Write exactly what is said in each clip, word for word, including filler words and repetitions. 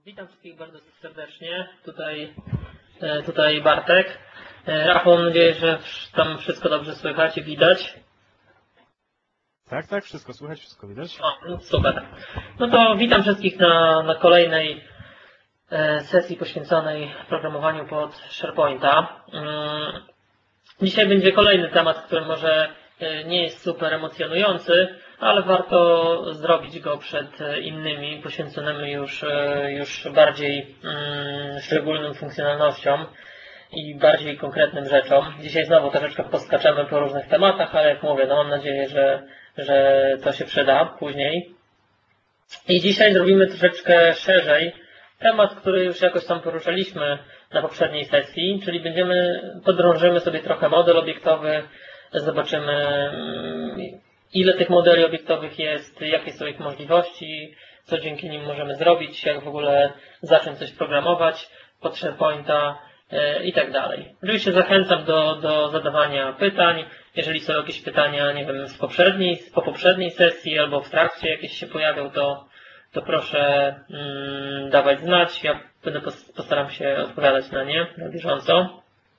Witam wszystkich bardzo serdecznie. Tutaj, tutaj Bartek. Rafał, mam nadzieję, że tam wszystko dobrze słychać i widać. Tak, tak, wszystko słychać, wszystko widać. O, no super. No to witam wszystkich na, na kolejnej sesji poświęconej programowaniu pod SharePointa. Dzisiaj będzie kolejny temat, który może nie jest super emocjonujący, ale warto zrobić go przed innymi, poświęconymi już, już bardziej mm, szczególnym funkcjonalnościom i bardziej konkretnym rzeczom. Dzisiaj znowu troszeczkę poskaczemy po różnych tematach, ale jak mówię, no mam nadzieję, że, że to się przyda później. I dzisiaj zrobimy troszeczkę szerzej temat, który już jakoś tam poruszaliśmy na poprzedniej sesji, czyli będziemy, podrążymy sobie trochę model obiektowy, zobaczymy, ile tych modeli obiektowych jest, jakie są ich możliwości, co dzięki nim możemy zrobić, jak w ogóle zacząć coś programować pod SharePointa i tak dalej. Oczywiście zachęcam do, do zadawania pytań. Jeżeli są jakieś pytania, nie wiem, z poprzedniej, po poprzedniej sesji albo w trakcie jakieś się pojawią, to, to proszę mm, dawać znać. Ja będę postaram się odpowiadać na nie na bieżąco.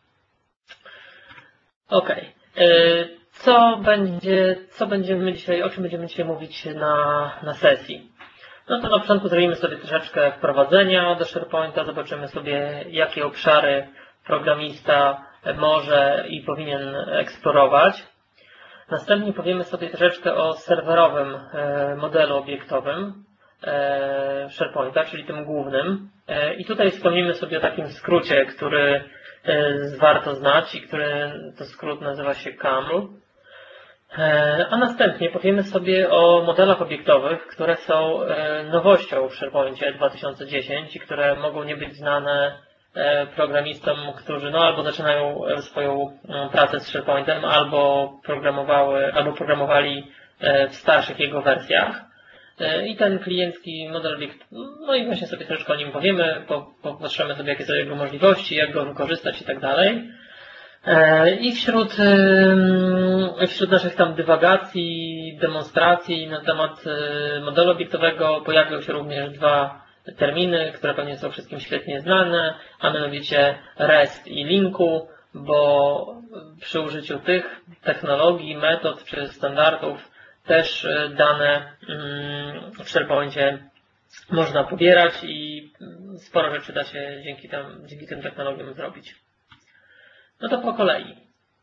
Ok. Co będzie, co będziemy dzisiaj, o czym będziemy dzisiaj mówić na, na sesji? No to na początku zrobimy sobie troszeczkę wprowadzenia do SharePointa, zobaczymy sobie, jakie obszary programista może i powinien eksplorować. Następnie powiemy sobie troszeczkę o serwerowym modelu obiektowym SharePointa, czyli tym głównym. I tutaj wspomnimy sobie o takim skrócie, który warto znać i który to skrót nazywa się C A M L. A następnie powiemy sobie o modelach obiektowych, które są nowością w SharePoincie dwa tysiące dziesięć i które mogą nie być znane programistom, którzy no albo zaczynają swoją pracę z SharePointem, albo programowały, albo programowali w starszych jego wersjach. I ten kliencki model obiektowy, no i właśnie sobie troszeczkę o nim powiemy, popatrzymy sobie, jakie są jego możliwości, jak go wykorzystać i tak dalej. I wśród, wśród naszych tam dywagacji, demonstracji na temat modelu obiektowego pojawią się również dwa terminy, które pewnie są wszystkim świetnie znane, a mianowicie REST i linku, bo przy użyciu tych technologii, metod czy standardów też dane w SharePoincie można pobierać i sporo rzeczy da się dzięki, tam, dzięki tym technologiom zrobić. No to po kolei.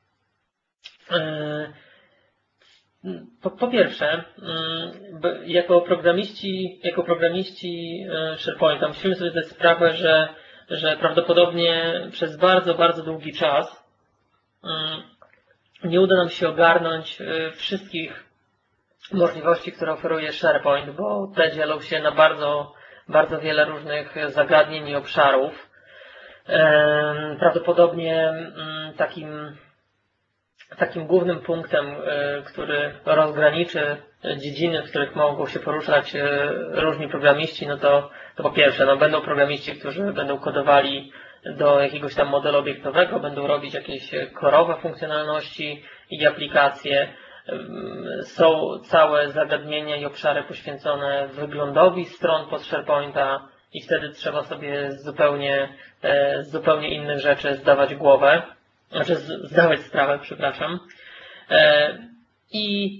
Po, po pierwsze, jako programiści, jako programiści SharePointa musimy sobie zdać sprawę, że, że prawdopodobnie przez bardzo, bardzo długi czas nie uda nam się ogarnąć wszystkich możliwości, które oferuje SharePoint, bo te dzielą się na bardzo, bardzo wiele różnych zagadnień i obszarów. Prawdopodobnie takim, takim głównym punktem, który rozgraniczy dziedziny, w których mogą się poruszać różni programiści, no to, to po pierwsze, no będą programiści, którzy będą kodowali do jakiegoś tam modelu obiektowego, będą robić jakieś korowe funkcjonalności i aplikacje. Są całe zagadnienia i obszary poświęcone wyglądowi stron pod SharePointa i wtedy trzeba sobie z zupełnie, z zupełnie innych rzeczy zdawać głowę, znaczy zdawać sprawę, przepraszam. I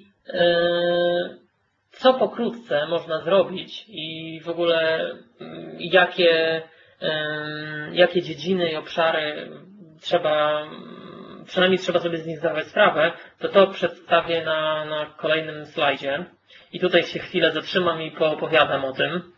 co pokrótce można zrobić i w ogóle jakie, jakie dziedziny i obszary trzeba, przynajmniej trzeba sobie z nich zdawać sprawę, to to przedstawię na, na kolejnym slajdzie. I tutaj się chwilę zatrzymam i poopowiadam o tym.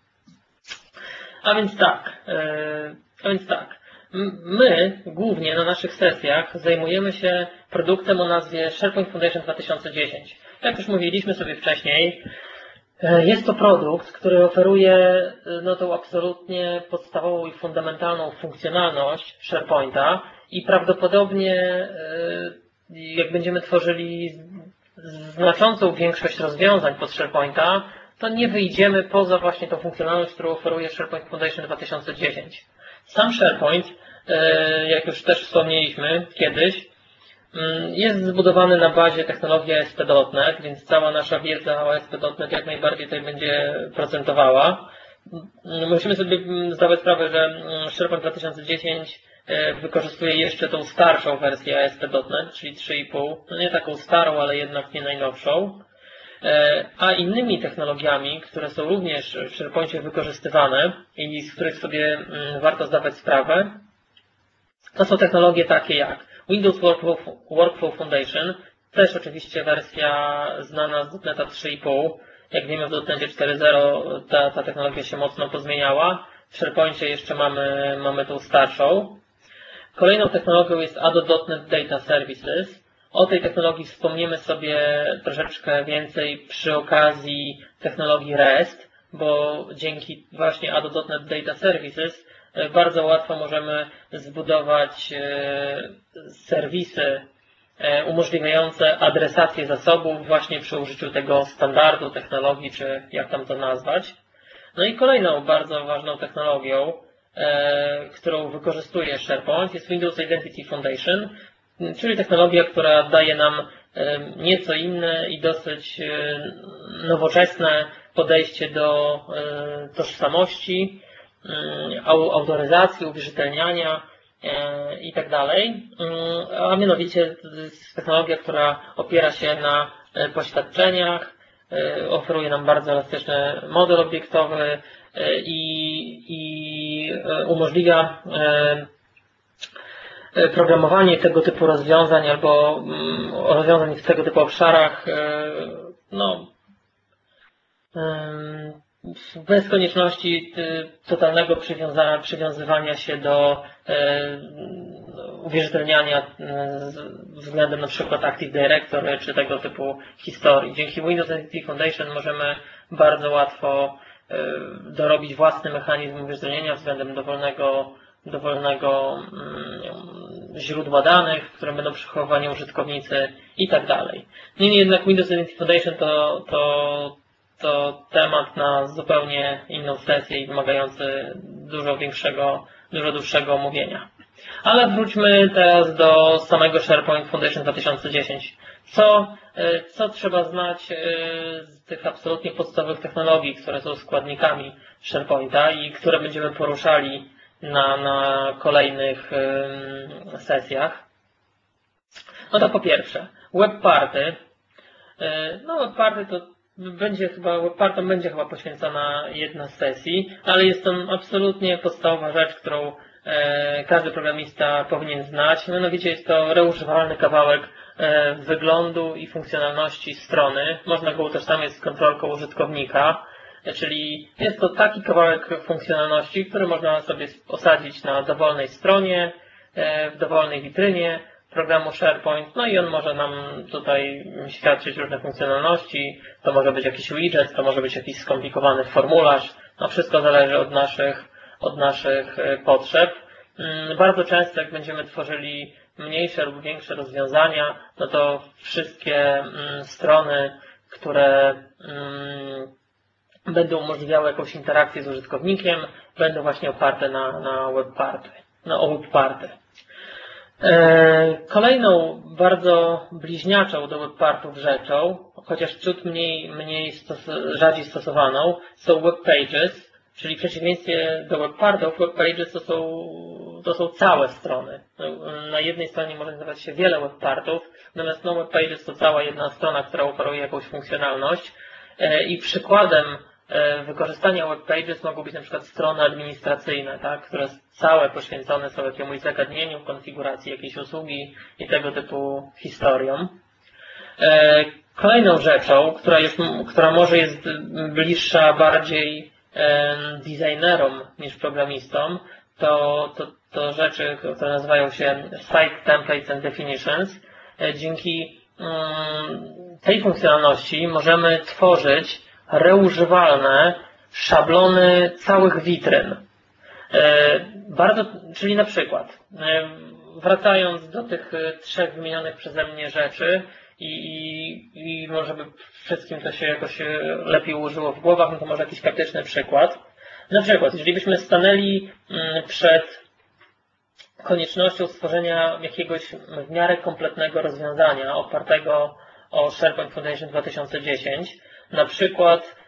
A więc tak, a więc tak, my głównie na naszych sesjach zajmujemy się produktem o nazwie SharePoint Foundation dwa tysiące dziesięć. Jak już mówiliśmy sobie wcześniej, jest to produkt, który oferuje no, tą absolutnie podstawową i fundamentalną funkcjonalność SharePointa i prawdopodobnie jak będziemy tworzyli znaczącą większość rozwiązań pod SharePointa, to nie wyjdziemy poza właśnie tą funkcjonalność, którą oferuje SharePoint Foundation dwa tysiące dziesięć. Sam SharePoint, jak już też wspomnieliśmy kiedyś, jest zbudowany na bazie technologii A S P kropka net, więc cała nasza wiedza o A S P kropka net jak najbardziej tutaj będzie procentowała. musimy sobie zdawać sprawę, że SharePoint dwa tysiące dziesięć wykorzystuje jeszcze tą starszą wersję A S P kropka net, czyli trzy i pół, no nie taką starą, ale jednak nie najnowszą. A innymi technologiami, które są również w SharePoincie wykorzystywane i z których sobie warto zdawać sprawę, to są technologie takie jak Windows Workflow, Workflow Foundation, też oczywiście wersja znana z .NETA trzy i pół. Jak wiemy, w .NETie cztery zero ta, ta technologia się mocno pozmieniała. W SharePoincie jeszcze mamy, mamy tą starszą. Kolejną technologią jest A D O kropka net Data Services. O tej technologii wspomniemy sobie troszeczkę więcej przy okazji technologii REST, bo dzięki właśnie A D O kropka net Data Services bardzo łatwo możemy zbudować serwisy umożliwiające adresację zasobów właśnie przy użyciu tego standardu technologii, czy jak tam to nazwać. No i kolejną bardzo ważną technologią, którą wykorzystuje SharePoint, jest Windows Identity Foundation, czyli technologia, która daje nam nieco inne i dosyć nowoczesne podejście do tożsamości, autoryzacji, uwierzytelniania i tak dalej. A mianowicie to jest technologia, która opiera się na poświadczeniach, oferuje nam bardzo elastyczny model obiektowy i, i umożliwia programowanie tego typu rozwiązań albo rozwiązań w tego typu obszarach no, bez konieczności totalnego przywiązania, przywiązywania się do uwierzytelniania względem na przykład Active Directory czy tego typu historii. Dzięki Windows Identity Foundation możemy bardzo łatwo dorobić własny mechanizm uwierzytelnienia względem dowolnego, dowolnego źródła danych, w którym będą przechowywani użytkownicy i tak dalej. Niemniej jednak Windows Identity Foundation to, to to temat na zupełnie inną sesję i wymagający dużo większego, dużo dłuższego omówienia. Ale wróćmy teraz do samego SharePoint Foundation dwa tysiące dziesięć. Co, co trzeba znać z tych absolutnie podstawowych technologii, które są składnikami SharePointa i które będziemy poruszali na, na kolejnych sesjach? No to po pierwsze, WebParty. No WebParty to Będzie chyba, WebPartom będzie chyba poświęcona jedna z sesji, ale jest to absolutnie podstawowa rzecz, którą e, każdy programista powinien znać. Mianowicie jest to reużywalny kawałek e, wyglądu i funkcjonalności strony. Można go utożsamiać z kontrolką użytkownika, e, czyli jest to taki kawałek funkcjonalności, który można sobie osadzić na dowolnej stronie, e, w dowolnej witrynie programu SharePoint, no i on może nam tutaj świadczyć różne funkcjonalności, to może być jakiś widget, to może być jakiś skomplikowany formularz, no wszystko zależy od naszych, od naszych potrzeb. Bardzo często jak będziemy tworzyli mniejsze lub większe rozwiązania, no to wszystkie strony, które będą umożliwiały jakąś interakcję z użytkownikiem, będą właśnie oparte na, na WebParty, na WebParty. Kolejną bardzo bliźniaczą do WebPartów rzeczą, chociaż ciut mniej, mniej stos rzadziej stosowaną, są WebPages, czyli w przeciwieństwie do WebPartów, WebPages to są, to są całe strony. Na jednej stronie może znajdować się wiele WebPartów, natomiast no, WebPages to cała jedna strona, która oferuje jakąś funkcjonalność i przykładem wykorzystania WebPages mogą być na przykład strony administracyjne, tak, które całe poświęcone są jakiemuś zagadnieniu, konfiguracji jakiejś usługi i tego typu historiom. Kolejną rzeczą, która, już, która może jest bliższa bardziej designerom niż programistom, to, to, to rzeczy, które nazywają się Site Templates and Definitions. Dzięki tej funkcjonalności możemy tworzyć reużywalne szablony całych witryn. Bardzo, czyli na przykład, wracając do tych trzech wymienionych przeze mnie rzeczy i, i, i może by wszystkim to się jakoś lepiej ułożyło w głowach, no to może jakiś praktyczny przykład. Na przykład, jeżeli byśmy stanęli przed koniecznością stworzenia jakiegoś w miarę kompletnego rozwiązania opartego o SharePoint Foundation dwa tysiące dziesięć, na przykład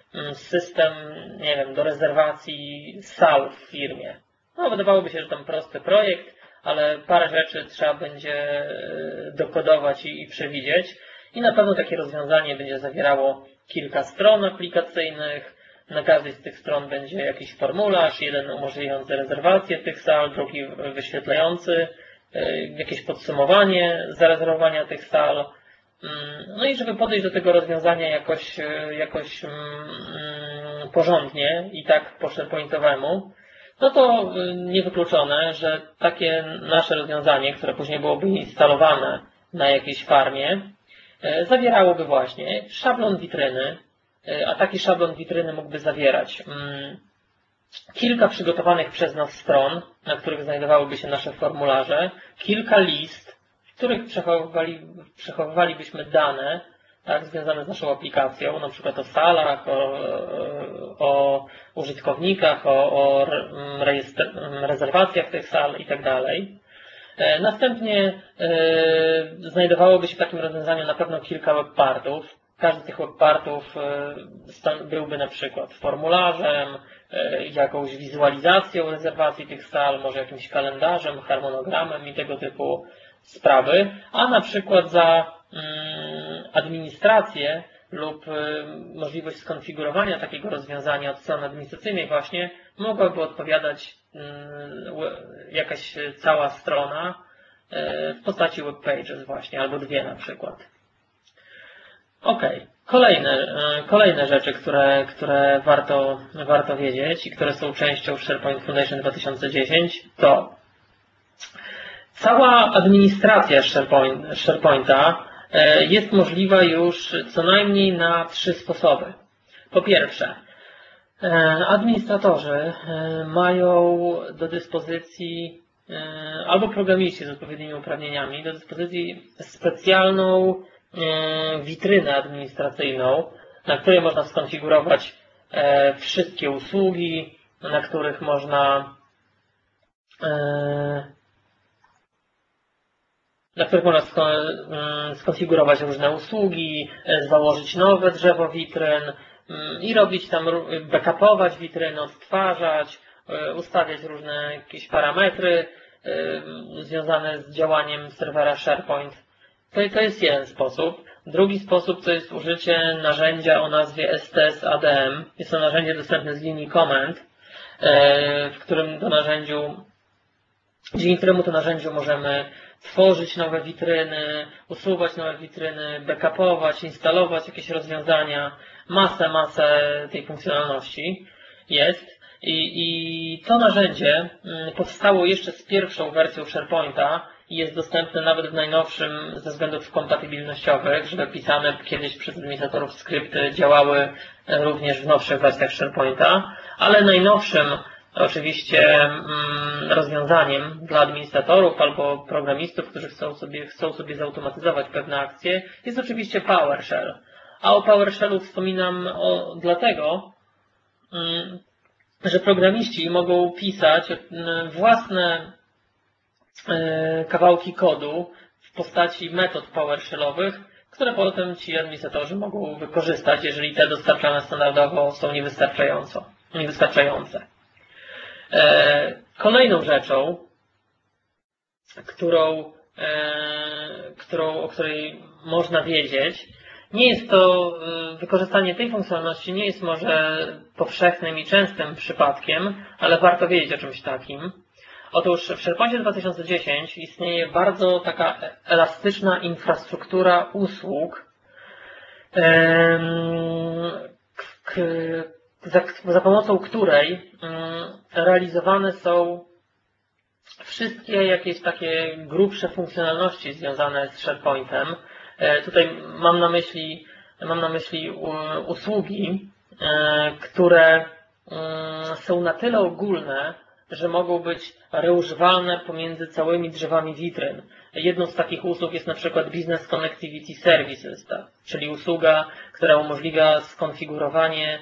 system, nie wiem, do rezerwacji sal w firmie. No, wydawałoby się, że tam prosty projekt, ale parę rzeczy trzeba będzie dokodować i, i przewidzieć. I na pewno takie rozwiązanie będzie zawierało kilka stron aplikacyjnych. Na każdej z tych stron będzie jakiś formularz, jeden umożliwiający rezerwację tych sal, drugi wyświetlający jakieś podsumowanie zarezerwowania tych sal. No i żeby podejść do tego rozwiązania jakoś, jakoś porządnie i tak po SharePointowemu, no to niewykluczone, że takie nasze rozwiązanie, które później byłoby instalowane na jakiejś farmie, zawierałoby właśnie szablon witryny, a taki szablon witryny mógłby zawierać kilka przygotowanych przez nas stron, na których znajdowałyby się nasze formularze, kilka list, w których przechowywali, przechowywalibyśmy dane, tak, związane z naszą aplikacją, na przykład o salach, o, o użytkownikach, o, o rezerwacjach tych sal itd. Następnie yy, znajdowałoby się w takim rozwiązaniu na pewno kilka webpartów. Każdy z tych webpartów yy, byłby na przykład formularzem, yy, jakąś wizualizacją rezerwacji tych sal, może jakimś kalendarzem, harmonogramem i tego typu sprawy, a na przykład za yy, administrację lub yy, możliwość skonfigurowania takiego rozwiązania od strony administracyjnej właśnie mogłaby odpowiadać jakaś cała strona w postaci web pages właśnie, albo dwie na przykład. Ok, kolejne, kolejne rzeczy, które, które warto, warto wiedzieć i które są częścią SharePoint Foundation dwa tysiące dziesięć, to cała administracja SharePoint, SharePointa jest możliwa już co najmniej na trzy sposoby. Po pierwsze, administratorzy mają do dyspozycji, albo programiści z odpowiednimi uprawnieniami, do dyspozycji specjalną witrynę administracyjną, na której można skonfigurować wszystkie usługi, na których można na których można skonfigurować różne usługi, założyć nowe drzewo witryn, i robić tam, backupować witryny, odtwarzać, ustawiać różne jakieś parametry związane z działaniem serwera SharePoint. To, to jest jeden sposób. Drugi sposób to jest użycie narzędzia o nazwie S T S A D M. Jest to narzędzie dostępne z linii komend, w którym to narzędziu, dzięki któremu to narzędziu możemy tworzyć nowe witryny, usuwać nowe witryny, backupować, instalować jakieś rozwiązania. Masę, masę tej funkcjonalności jest i, i to narzędzie powstało jeszcze z pierwszą wersją SharePointa i jest dostępne nawet w najnowszym ze względów kompatybilnościowych, żeby pisane kiedyś przez administratorów skrypty działały również w nowszych wersjach SharePointa, ale najnowszym oczywiście rozwiązaniem dla administratorów albo programistów, którzy chcą sobie, chcą sobie zautomatyzować pewne akcje, jest oczywiście PowerShell. A o PowerShellu wspominam o, dlatego, że programiści mogą pisać własne kawałki kodu w postaci metod PowerShellowych, które potem ci administratorzy mogą wykorzystać, jeżeli te dostarczane standardowo są niewystarczające. Kolejną rzeczą, którą, którą, o której można wiedzieć, nie jest to, wykorzystanie tej funkcjonalności nie jest może powszechnym i częstym przypadkiem, ale warto wiedzieć o czymś takim. Otóż w SharePointie dwa tysiące dziesięć istnieje bardzo taka elastyczna infrastruktura usług, za, za pomocą której realizowane są wszystkie jakieś takie grubsze funkcjonalności związane z SharePointem. Tutaj mam na myśli, mam na myśli usługi, które są na tyle ogólne, że mogą być reużywalne pomiędzy całymi drzewami witryn. Jedną z takich usług jest na przykład Business Connectivity Services, tak? Czyli usługa, która umożliwia skonfigurowanie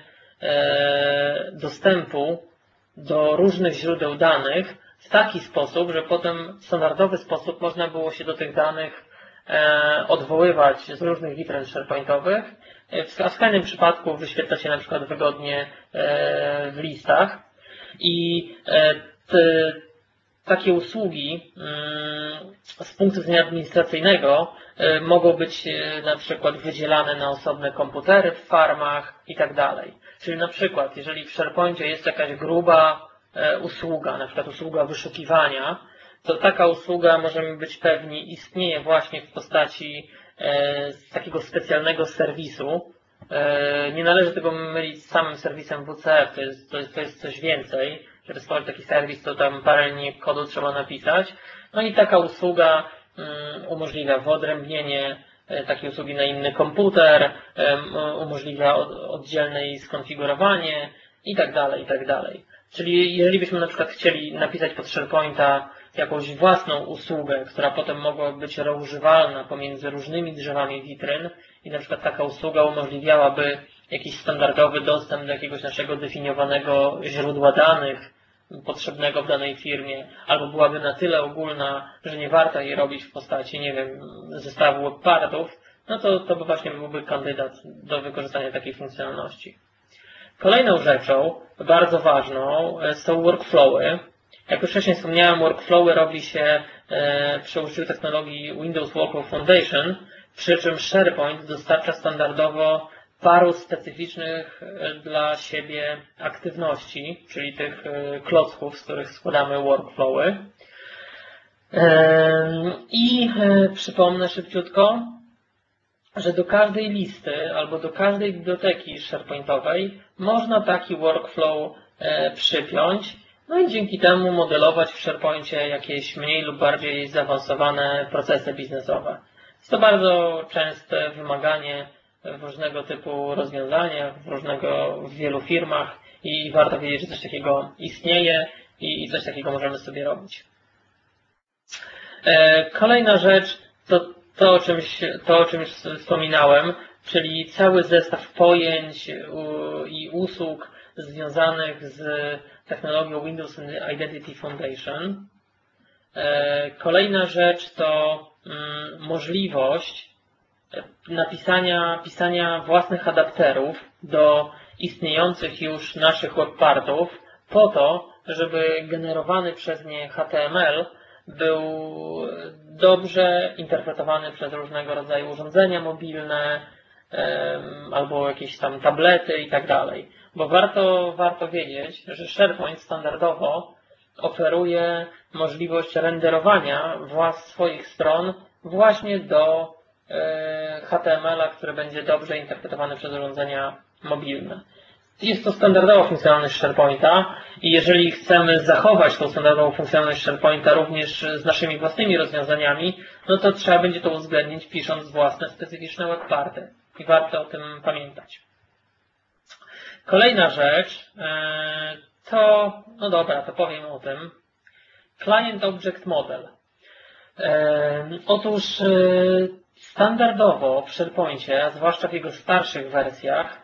dostępu do różnych źródeł danych w taki sposób, że potem w standardowy sposób można było się do tych danych odwoływać z różnych witryn SharePointowych, a w skrajnym przypadku wyświetla się na przykład wygodnie w listach. I te, takie usługi z punktu widzenia administracyjnego mogą być na przykład wydzielane na osobne komputery w farmach i tak dalej. Czyli na przykład, jeżeli w SharePoincie jest jakaś gruba usługa, na przykład usługa wyszukiwania, to taka usługa, możemy być pewni, istnieje właśnie w postaci takiego specjalnego serwisu. Nie należy tego mylić z samym serwisem W C F, to jest, to jest, to jest coś więcej. Żeby stworzyć taki serwis, to tam parę linii kodu trzeba napisać. No i taka usługa umożliwia wyodrębnienie takiej usługi na inny komputer, umożliwia oddzielne jej skonfigurowanie i tak dalej, i tak dalej. Czyli jeżeli byśmy na przykład chcieli napisać pod SharePointa jakąś własną usługę, która potem mogłaby być reużywalna pomiędzy różnymi drzewami witryn i na przykład taka usługa umożliwiałaby jakiś standardowy dostęp do jakiegoś naszego definiowanego źródła danych potrzebnego w danej firmie, albo byłaby na tyle ogólna, że nie warto jej robić w postaci, nie wiem, zestawu webpartów, no to, to by właśnie byłby kandydat do wykorzystania takiej funkcjonalności. Kolejną rzeczą, bardzo ważną, są workflowy. Jak już wcześniej wspomniałem, workflowy robi się przy użyciu technologii Windows Workflow Foundation, przy czym SharePoint dostarcza standardowo paru specyficznych dla siebie aktywności, czyli tych klocków, z których składamy workflowy. I przypomnę szybciutko, że do każdej listy albo do każdej biblioteki SharePointowej można taki workflow przypiąć, no i dzięki temu modelować w SharePoincie jakieś mniej lub bardziej zaawansowane procesy biznesowe. Jest to bardzo częste wymaganie w różnego typu rozwiązaniach, w, różnego, w wielu firmach i warto wiedzieć, że coś takiego istnieje i coś takiego możemy sobie robić. Kolejna rzecz to to, o czymś, to, o czymś wspominałem, czyli cały zestaw pojęć i usług związanych z technologią Windows Identity Foundation. Kolejna rzecz to możliwość napisania pisania własnych adapterów do istniejących już naszych webpartów po to, żeby generowany przez nie H T M L był dobrze interpretowany przez różnego rodzaju urządzenia mobilne albo jakieś tam tablety i tak dalej. Bo warto, warto wiedzieć, że SharePoint standardowo oferuje możliwość renderowania włas swoich stron właśnie do H T M L-a, który będzie dobrze interpretowany przez urządzenia mobilne. Jest to standardowa funkcjonalność SharePointa i jeżeli chcemy zachować tą standardową funkcjonalność SharePointa również z naszymi własnymi rozwiązaniami, no to trzeba będzie to uwzględnić, pisząc własne specyficzne webparty. I warto o tym pamiętać. Kolejna rzecz to, no dobra, to powiem o tym. Client Object Model. Otóż standardowo w SharePoincie, a zwłaszcza w jego starszych wersjach,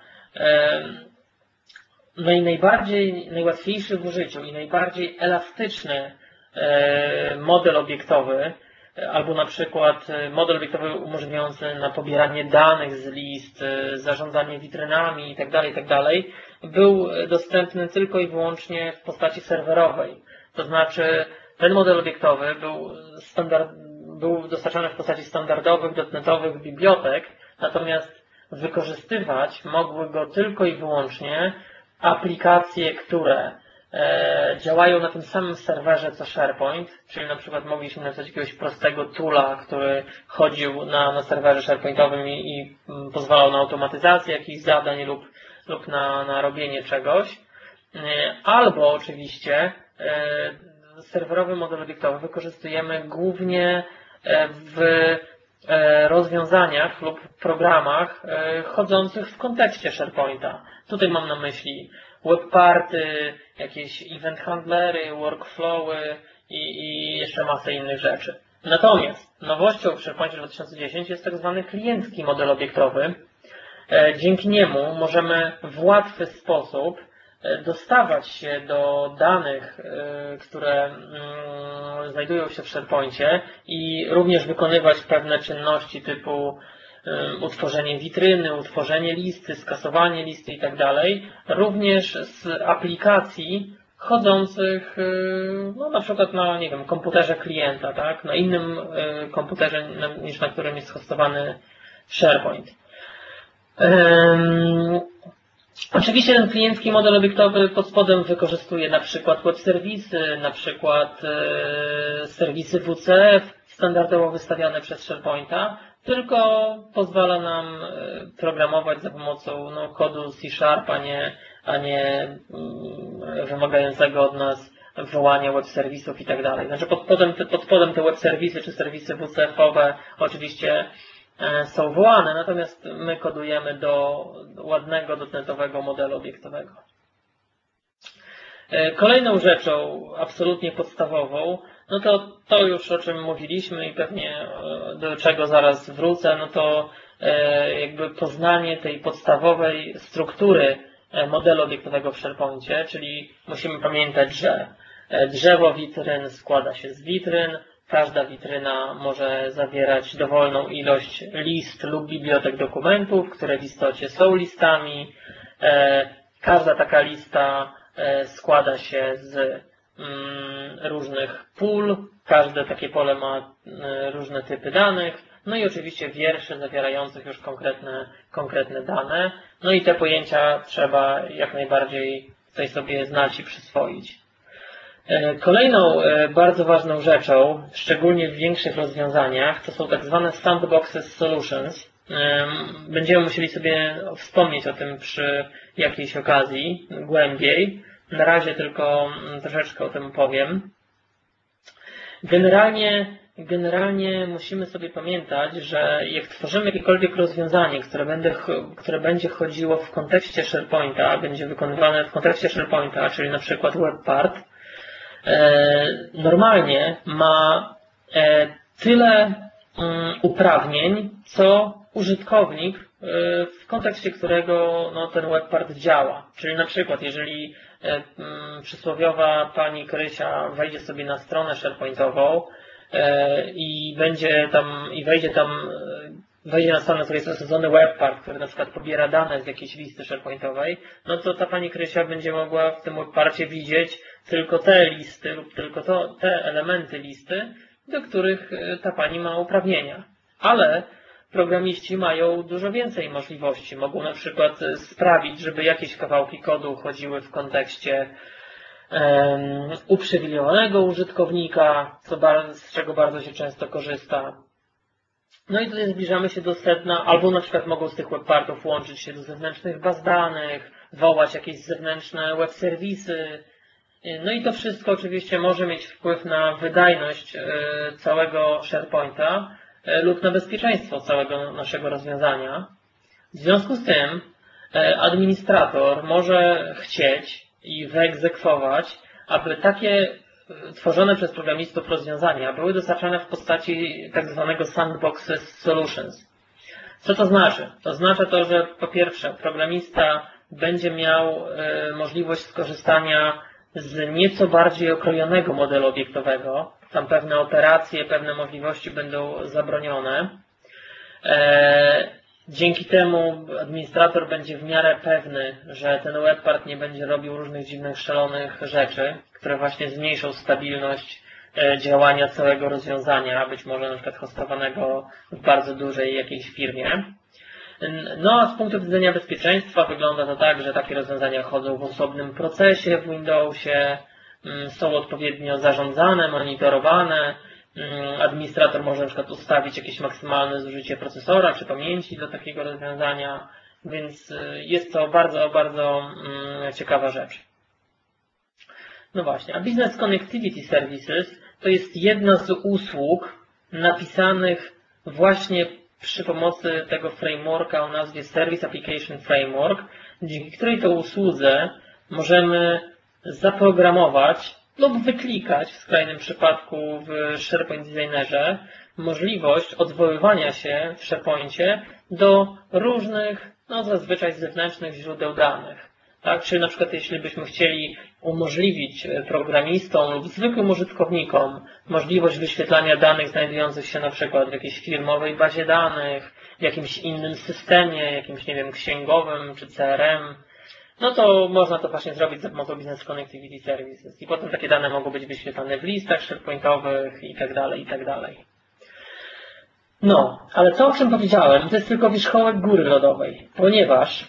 no i najbardziej, najłatwiejszy w użyciu i najbardziej elastyczny model obiektowy, albo na przykład model obiektowy umożliwiający na pobieranie danych z list, zarządzanie witrynami itd., itd., był dostępny tylko i wyłącznie w postaci serwerowej. To znaczy ten model obiektowy był, standard, był dostarczany w postaci standardowych, dotnetowych bibliotek, natomiast wykorzystywać mogły go tylko i wyłącznie aplikacje, które e, działają na tym samym serwerze co SharePoint, czyli na przykład mogliśmy napisać jakiegoś prostego toola, który chodził na, na serwerze SharePointowym i, i pozwalał na automatyzację jakichś zadań lub, lub na, na robienie czegoś. E, albo oczywiście e, serwerowy model obiektowy wykorzystujemy głównie w rozwiązaniach lub programach chodzących w kontekście SharePointa. Tutaj mam na myśli webparty, jakieś event handlery, workflowy i, i jeszcze masę innych rzeczy. Natomiast nowością w SharePointie dwa tysiące dziesięć jest tak zwany kliencki model obiektowy. Dzięki niemu możemy w łatwy sposób dostawać się do danych, które znajdują się w SharePoincie i również wykonywać pewne czynności typu utworzenie witryny, utworzenie listy, skasowanie listy itd. Również z aplikacji chodzących no, na przykład na nie wiem, komputerze klienta, tak? Na innym komputerze niż na którym jest hostowany SharePoint. Um, Oczywiście ten kliencki model obiektowy pod spodem wykorzystuje na przykład web serwisy, na przykład e, serwisy W C F standardowo wystawiane przez SharePointa, tylko pozwala nam programować za pomocą no, kodu C Sharp, a nie, a nie mm, wymagającego od nas wołania web serwisów i tak dalej. Znaczy pod spodem, pod spodem te web serwisy czy serwisy W C F-owe oczywiście są wołane, natomiast my kodujemy do ładnego, dotnetowego modelu obiektowego. Kolejną rzeczą absolutnie podstawową, no to to już o czym mówiliśmy i pewnie do czego zaraz wrócę, no to jakby poznanie tej podstawowej struktury modelu obiektowego w SharePoincie, czyli musimy pamiętać, że drzewo witryn składa się z witryn. Każda witryna może zawierać dowolną ilość list lub bibliotek dokumentów, które w istocie są listami. Każda taka lista składa się z różnych pól. Każde takie pole ma różne typy danych. No i oczywiście wierszy zawierających już konkretne, konkretne dane. No i te pojęcia trzeba jak najbardziej tutaj sobie znać i przyswoić. Kolejną bardzo ważną rzeczą, szczególnie w większych rozwiązaniach, to są tak zwane sandboxes solutions. Będziemy musieli sobie wspomnieć o tym przy jakiejś okazji głębiej. Na razie tylko troszeczkę o tym powiem. Generalnie, generalnie musimy sobie pamiętać, że jak tworzymy jakiekolwiek rozwiązanie, które, będę, które będzie chodziło w kontekście SharePointa, będzie wykonywane w kontekście SharePointa, czyli na przykład WebPart, normalnie ma tyle uprawnień, co użytkownik, w kontekście którego no, ten WebPart działa. Czyli na przykład, jeżeli przysłowiowa pani Krysia wejdzie sobie na stronę SharePointową i będzie tam, i wejdzie tam, wejdzie na stronę, w której jest osadzony WebPart, który na przykład pobiera dane z jakiejś listy SharePointowej, no to ta pani Krysia będzie mogła w tym WebParcie widzieć tylko te listy lub tylko to, te elementy listy, do których ta pani ma uprawnienia. Ale programiści mają dużo więcej możliwości. Mogą na przykład sprawić, żeby jakieś kawałki kodu chodziły w kontekście um, uprzywilejowanego użytkownika, co bardzo, z czego bardzo się często korzysta. No i tutaj zbliżamy się do sedna, albo na przykład mogą z tych webpartów łączyć się do zewnętrznych baz danych, wołać jakieś zewnętrzne web serwisy. No i to wszystko oczywiście może mieć wpływ na wydajność całego SharePointa lub na bezpieczeństwo całego naszego rozwiązania. W związku z tym administrator może chcieć i wyegzekwować, aby takie tworzone przez programistów rozwiązania były dostarczane w postaci tak zwanego sandbox solutions. Co to znaczy? To oznacza to, że po pierwsze programista będzie miał możliwość skorzystania z nieco bardziej okrojonego modelu obiektowego. Tam pewne operacje, pewne możliwości będą zabronione. Dzięki temu administrator będzie w miarę pewny, że ten WebPart nie będzie robił różnych dziwnych, szalonych rzeczy, które właśnie zmniejszą stabilność działania całego rozwiązania, być może na przykład hostowanego w bardzo dużej jakiejś firmie. No a z punktu widzenia bezpieczeństwa wygląda to tak, że takie rozwiązania chodzą w osobnym procesie w Windowsie, są odpowiednio zarządzane, monitorowane. Administrator może na przykład ustawić jakieś maksymalne zużycie procesora czy pamięci do takiego rozwiązania, więc jest to bardzo, bardzo ciekawa rzecz. No właśnie, a Business Connectivity Services to jest jedna z usług napisanych właśnie przy pomocy tego frameworka o nazwie Service Application Framework, dzięki której to usłudze możemy zaprogramować lub wyklikać w skrajnym przypadku w SharePoint Designerze możliwość odwoływania się w SharePoincie do różnych, no zazwyczaj zewnętrznych źródeł danych. Tak? Czyli na przykład jeśli byśmy chcieli umożliwić programistom lub zwykłym użytkownikom możliwość wyświetlania danych znajdujących się na przykład w jakiejś firmowej bazie danych, w jakimś innym systemie, jakimś, nie wiem, księgowym czy C R M, no to można to właśnie zrobić za pomocą Business Connectivity Services. I potem takie dane mogą być wyświetlane w listach SharePointowych i tak dalej, i tak dalej. No, ale to, o czym powiedziałem, to jest tylko wierzchołek góry lodowej, ponieważ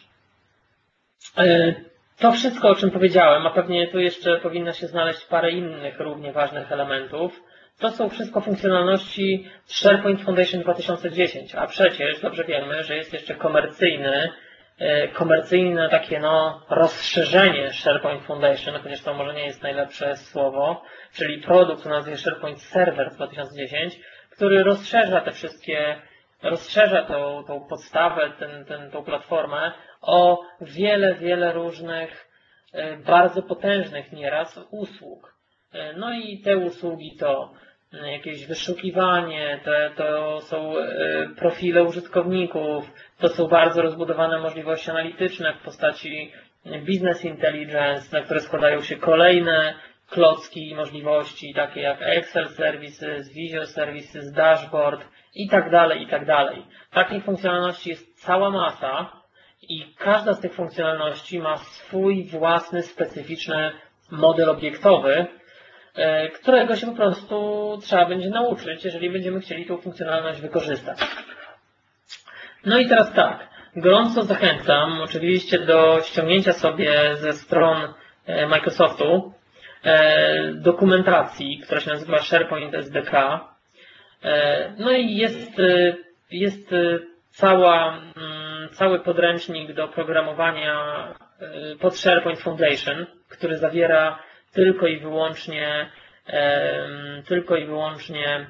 to wszystko, o czym powiedziałem, a pewnie tu jeszcze powinno się znaleźć parę innych równie ważnych elementów, to są wszystko funkcjonalności SharePoint Foundation dwa tysiące dziesięć, a przecież dobrze wiemy, że jest jeszcze komercyjny, komercyjne takie no rozszerzenie SharePoint Foundation, chociaż to może nie jest najlepsze słowo, czyli produkt o nazwie SharePoint Server dwa tysiące dziesięć, który rozszerza te wszystkie, rozszerza tą, tą podstawę, ten, ten, tą platformę o wiele, wiele różnych, bardzo potężnych nieraz usług. No i te usługi to jakieś wyszukiwanie, to, to są profile użytkowników, to są bardzo rozbudowane możliwości analityczne w postaci Business Intelligence, na które składają się kolejne klocki i możliwości, takie jak Excel Services, Visio Services, Dashboard i tak dalej, i tak dalej. Takich funkcjonalności jest cała masa i każda z tych funkcjonalności ma swój własny, specyficzny model obiektowy, którego się po prostu trzeba będzie nauczyć, jeżeli będziemy chcieli tą funkcjonalność wykorzystać. No i teraz tak, gorąco zachęcam oczywiście do ściągnięcia sobie ze stron Microsoftu dokumentacji, która się nazywa SharePoint S D K. No i jest, jest cała, cały podręcznik do programowania pod SharePoint Foundation, który zawiera tylko i wyłącznie, tylko i wyłącznie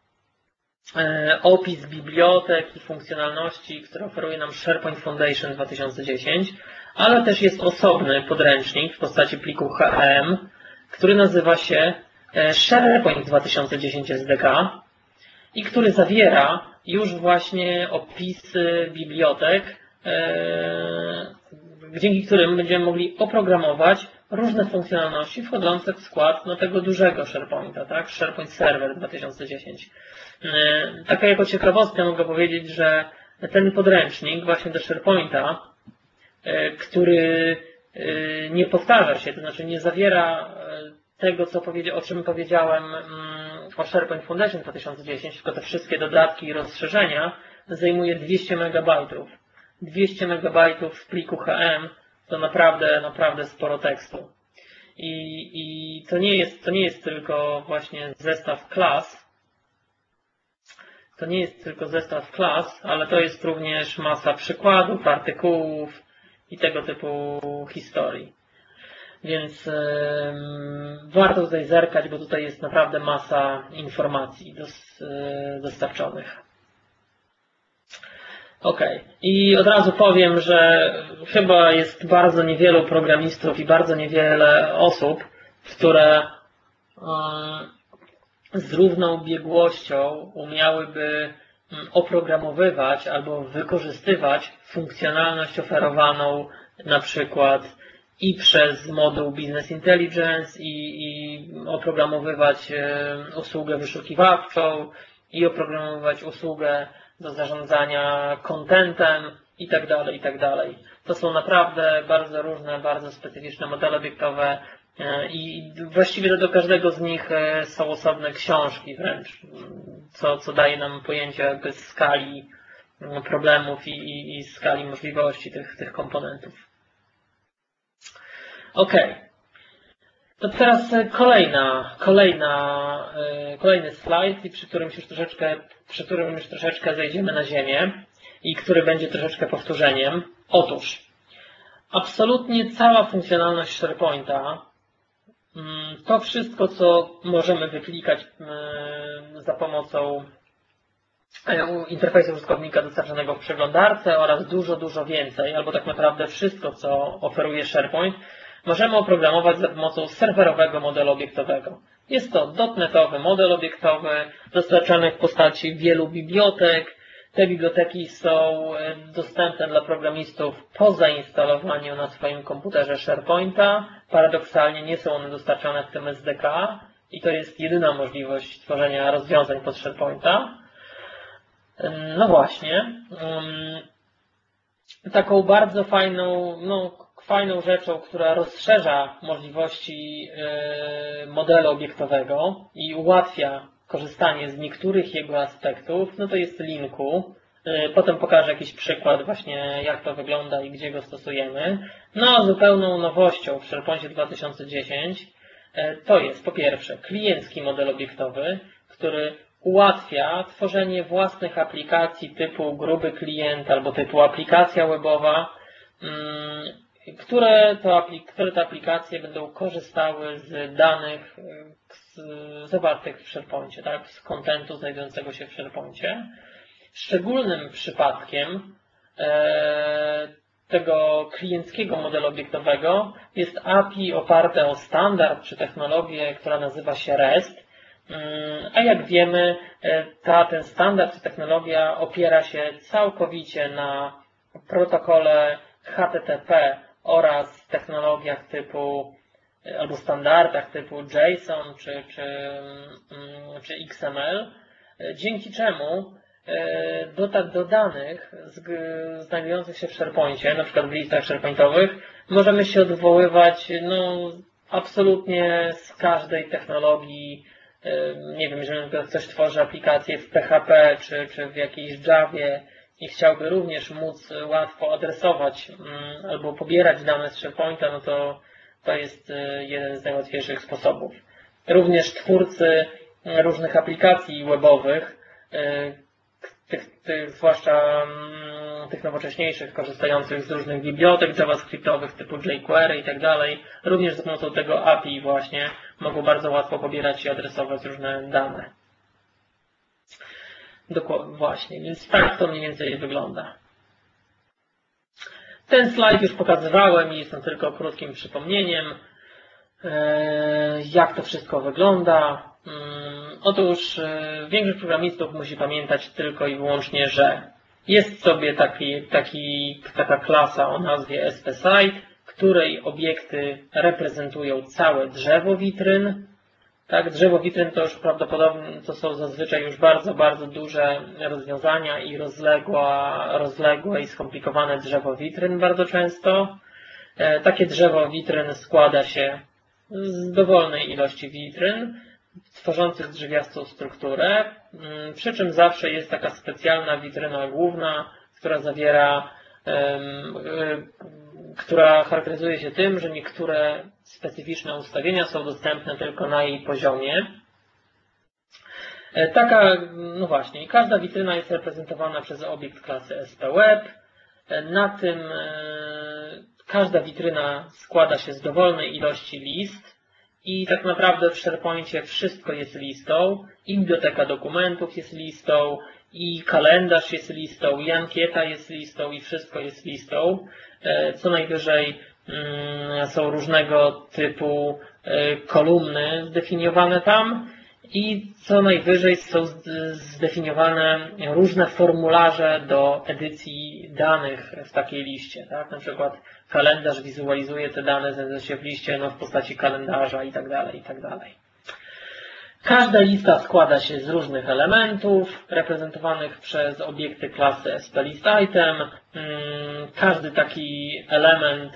opis bibliotek i funkcjonalności, które oferuje nam SharePoint Foundation dwa tysiące dziesięć, ale też jest osobny podręcznik w postaci pliku H M, który nazywa się SharePoint dwa tysiące dziesięć S D K i który zawiera już właśnie opisy bibliotek, dzięki którym będziemy mogli oprogramować różne funkcjonalności wchodzące w skład no, tego dużego SharePointa, tak? SharePoint Server dwa tysiące dziesięć. Taka jako ciekawostkę mogę powiedzieć, że ten podręcznik właśnie do SharePointa, który nie powtarza się, to znaczy nie zawiera tego, co powiedzia, o czym powiedziałem o SharePoint Foundation dwa tysiące dziesięć, tylko te wszystkie dodatki i rozszerzenia, zajmuje dwieście megabajtów. dwieście megabajtów w pliku H M to naprawdę, naprawdę sporo tekstu. I, i to, nie jest, to nie jest tylko właśnie zestaw klas, to nie jest tylko zestaw klas, ale to jest również masa przykładów, artykułów i tego typu historii. Więc yy, warto tutaj zerkać, bo tutaj jest naprawdę masa informacji dos, yy, dostarczonych. Ok. I od razu powiem, że chyba jest bardzo niewielu programistów i bardzo niewiele osób, które yy, z równą biegłością umiałyby oprogramowywać albo wykorzystywać funkcjonalność oferowaną na przykład i przez moduł Business Intelligence i, i oprogramowywać usługę wyszukiwawczą i oprogramowywać usługę do zarządzania contentem i tak dalej, i tak dalej. To są naprawdę bardzo różne, bardzo specyficzne modele obiektowe i właściwie do każdego z nich są osobne książki wręcz, co, co daje nam pojęcie jakby skali problemów i, i, i skali możliwości tych, tych komponentów. Ok. To teraz kolejna, kolejna, kolejny slajd, przy którym już troszeczkę, przy którym już troszeczkę zejdziemy na ziemię i który będzie troszeczkę powtórzeniem. Otóż, absolutnie cała funkcjonalność SharePointa, to wszystko, co możemy wyklikać za pomocą interfejsu użytkownika dostarczonego w przeglądarce oraz dużo, dużo więcej, albo tak naprawdę wszystko, co oferuje SharePoint, możemy oprogramować za pomocą serwerowego modelu obiektowego. Jest to dotnetowy model obiektowy dostarczany w postaci wielu bibliotek, Te biblioteki są dostępne dla programistów po zainstalowaniu na swoim komputerze SharePointa. Paradoksalnie nie są one dostarczane w tym S D K i to jest jedyna możliwość tworzenia rozwiązań pod SharePointa. No właśnie. Taką bardzo fajną, no, fajną rzeczą, która rozszerza możliwości modelu obiektowego i ułatwia korzystanie z niektórych jego aspektów, no to jest Linku. Potem pokażę jakiś przykład właśnie, jak to wygląda i gdzie go stosujemy. No a zupełną nowością w SharePoincie dwa tysiące dziesięć to jest po pierwsze kliencki model obiektowy, który ułatwia tworzenie własnych aplikacji typu gruby klient albo typu aplikacja webowa, które to, które to aplikacje będą korzystały z danych z, zawartych w SharePoincie, tak, z kontentu znajdującego się w SharePoincie. Szczególnym przypadkiem e, tego klienckiego modelu obiektowego jest A P I oparte o standard czy technologię, która nazywa się REST. A jak wiemy, ta, ten standard czy technologia opiera się całkowicie na protokole H T T P oraz technologiach typu albo standardach typu JSON czy, czy, czy X M L, dzięki czemu do, do danych znajdujących się w SharePoincie, na przykład w listach SharePointowych, możemy się odwoływać no, absolutnie z każdej technologii. Nie wiem, jeżeli ktoś tworzy aplikację w P H P czy, czy w jakiejś Javie i chciałby również móc łatwo adresować albo pobierać dane z SharePointa, no to to jest jeden z najłatwiejszych sposobów. Również twórcy różnych aplikacji webowych, tych, tych, zwłaszcza tych nowocześniejszych, korzystających z różnych bibliotek javascriptowych typu jQuery i tak dalej, również za pomocą tego A P I właśnie mogą bardzo łatwo pobierać i adresować różne dane. Dokładnie, właśnie, więc tak to mniej więcej wygląda. Ten slajd już pokazywałem i jest on tylko krótkim przypomnieniem, jak to wszystko wygląda. Otóż większość programistów musi pamiętać tylko i wyłącznie, że jest sobie taki, taki, taka klasa o nazwie SPSite, której obiekty reprezentują całe drzewo witryn. Tak, drzewo witryn to już prawdopodobnie to są zazwyczaj już bardzo, bardzo duże rozwiązania i rozległa, rozległe i skomplikowane drzewo witryn bardzo często. Takie drzewo witryn składa się z dowolnej ilości witryn, tworzących drzwiastą strukturę, przy czym zawsze jest taka specjalna witryna główna, która zawiera, która charakteryzuje się tym, że niektóre specyficzne ustawienia są dostępne tylko na jej poziomie. Taka, no właśnie, i każda witryna jest reprezentowana przez obiekt klasy S P Web. Na tym każda witryna składa się z dowolnej ilości list. I tak naprawdę w SharePoincie wszystko jest listą, i biblioteka dokumentów jest listą, i kalendarz jest listą, i ankieta jest listą, i wszystko jest listą. Co najwyżej są różnego typu kolumny zdefiniowane tam i co najwyżej są zdefiniowane różne formularze do edycji danych w takiej liście. Tak? Na przykład kalendarz wizualizuje te dane, znajdują się w liście no, w postaci kalendarza i tak dalej, i tak dalej. Każda lista składa się z różnych elementów reprezentowanych przez obiekty klasy SPListItem. Każdy taki element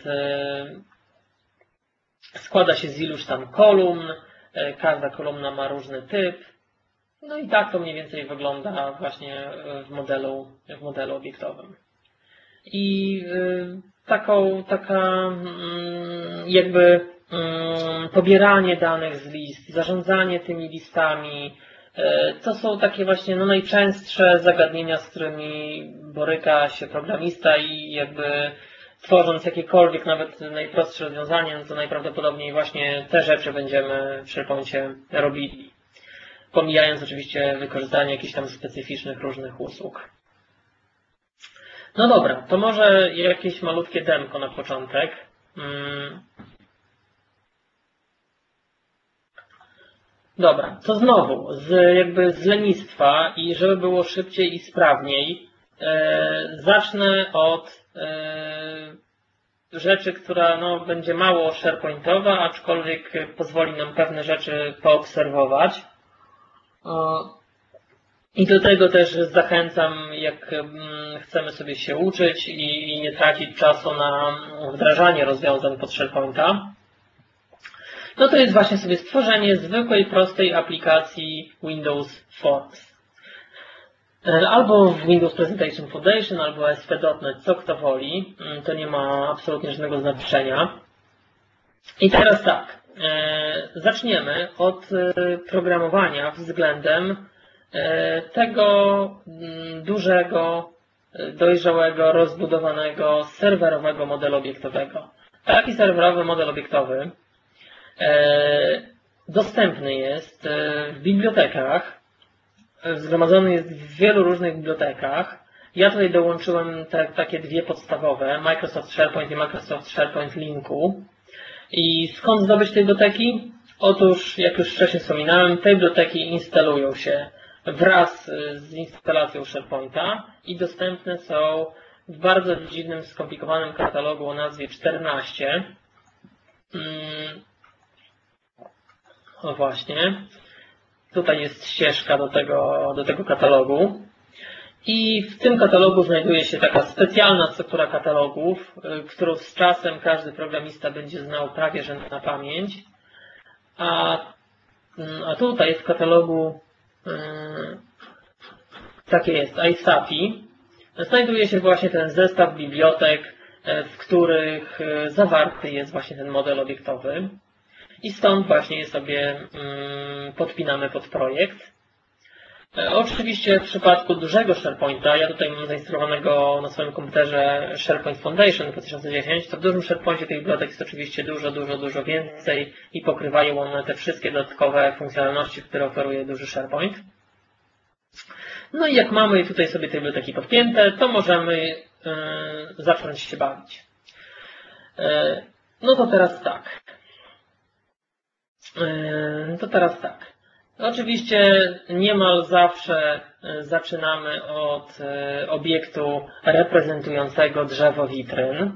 składa się z iluś tam kolumn. Każda kolumna ma różny typ. No i tak to mniej więcej wygląda właśnie w modelu, w modelu obiektowym. I taką, taka jakby pobieranie danych z list, zarządzanie tymi listami, to są takie właśnie no, najczęstsze zagadnienia, z którymi boryka się programista i jakby tworząc jakiekolwiek, nawet najprostsze rozwiązanie, no to najprawdopodobniej właśnie te rzeczy będziemy w SharePoincie robili. Pomijając oczywiście wykorzystanie jakichś tam specyficznych różnych usług. No dobra, to może jakieś malutkie demko na początek. Dobra, to znowu, z, jakby z lenistwa i żeby było szybciej i sprawniej, Zacznę od rzeczy, która no, będzie mało SharePointowa, aczkolwiek pozwoli nam pewne rzeczy poobserwować. I do tego też zachęcam, jak chcemy sobie się uczyć i nie tracić czasu na wdrażanie rozwiązań pod SharePointa. No to jest właśnie sobie stworzenie zwykłej, prostej aplikacji Windows Forms. Albo w Windows Presentation Foundation, albo A S P kropka net, co kto woli. To nie ma absolutnie żadnego znaczenia. I teraz tak, zaczniemy od programowania względem tego dużego, dojrzałego, rozbudowanego, serwerowego modelu obiektowego. Taki serwerowy model obiektowy dostępny jest w bibliotekach, zgromadzony jest w wielu różnych bibliotekach. Ja tutaj dołączyłem te takie dwie podstawowe, Microsoft SharePoint i Microsoft SharePoint Linku. I skąd zdobyć te biblioteki? Otóż, jak już wcześniej wspominałem, te biblioteki instalują się wraz z instalacją SharePointa i dostępne są w bardzo dziwnym, skomplikowanym katalogu o nazwie czternaście. O właśnie. Tutaj jest ścieżka do tego, do tego katalogu. I w tym katalogu znajduje się taka specjalna struktura katalogów, którą z czasem każdy programista będzie znał prawie że na pamięć. A, a tutaj w katalogu takie jest iSapi. Znajduje się właśnie ten zestaw bibliotek, w których zawarty jest właśnie ten model obiektowy. I stąd właśnie je sobie podpinamy pod projekt. Oczywiście w przypadku dużego SharePointa, ja tutaj mam zainstalowanego na swoim komputerze SharePoint Foundation dwa tysiące dziesięć, to w dużym SharePointie tych bibliotek jest oczywiście dużo, dużo, dużo więcej i pokrywają one te wszystkie dodatkowe funkcjonalności, które oferuje duży SharePoint. No i jak mamy tutaj sobie te biblioteki podpięte, to możemy yy, zacząć się bawić. Yy, no to teraz tak. Yy, to teraz tak. Oczywiście niemal zawsze zaczynamy od obiektu reprezentującego drzewo witryn.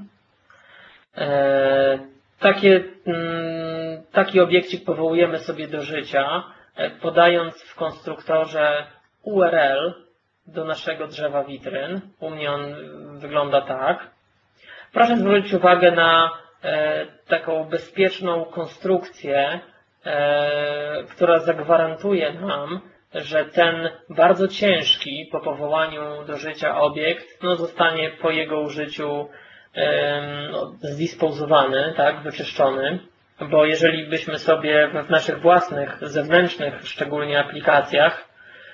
Takie, taki obiekcik powołujemy sobie do życia, podając w konstruktorze U R L do naszego drzewa witryn. U mnie on wygląda tak. Proszę zwrócić uwagę na taką bezpieczną konstrukcję, która zagwarantuje nam, że ten bardzo ciężki po powołaniu do życia obiekt no, zostanie po jego użyciu no, zdispozowany, tak, wyczyszczony, bo jeżeli byśmy sobie w naszych własnych, zewnętrznych, szczególnie aplikacjach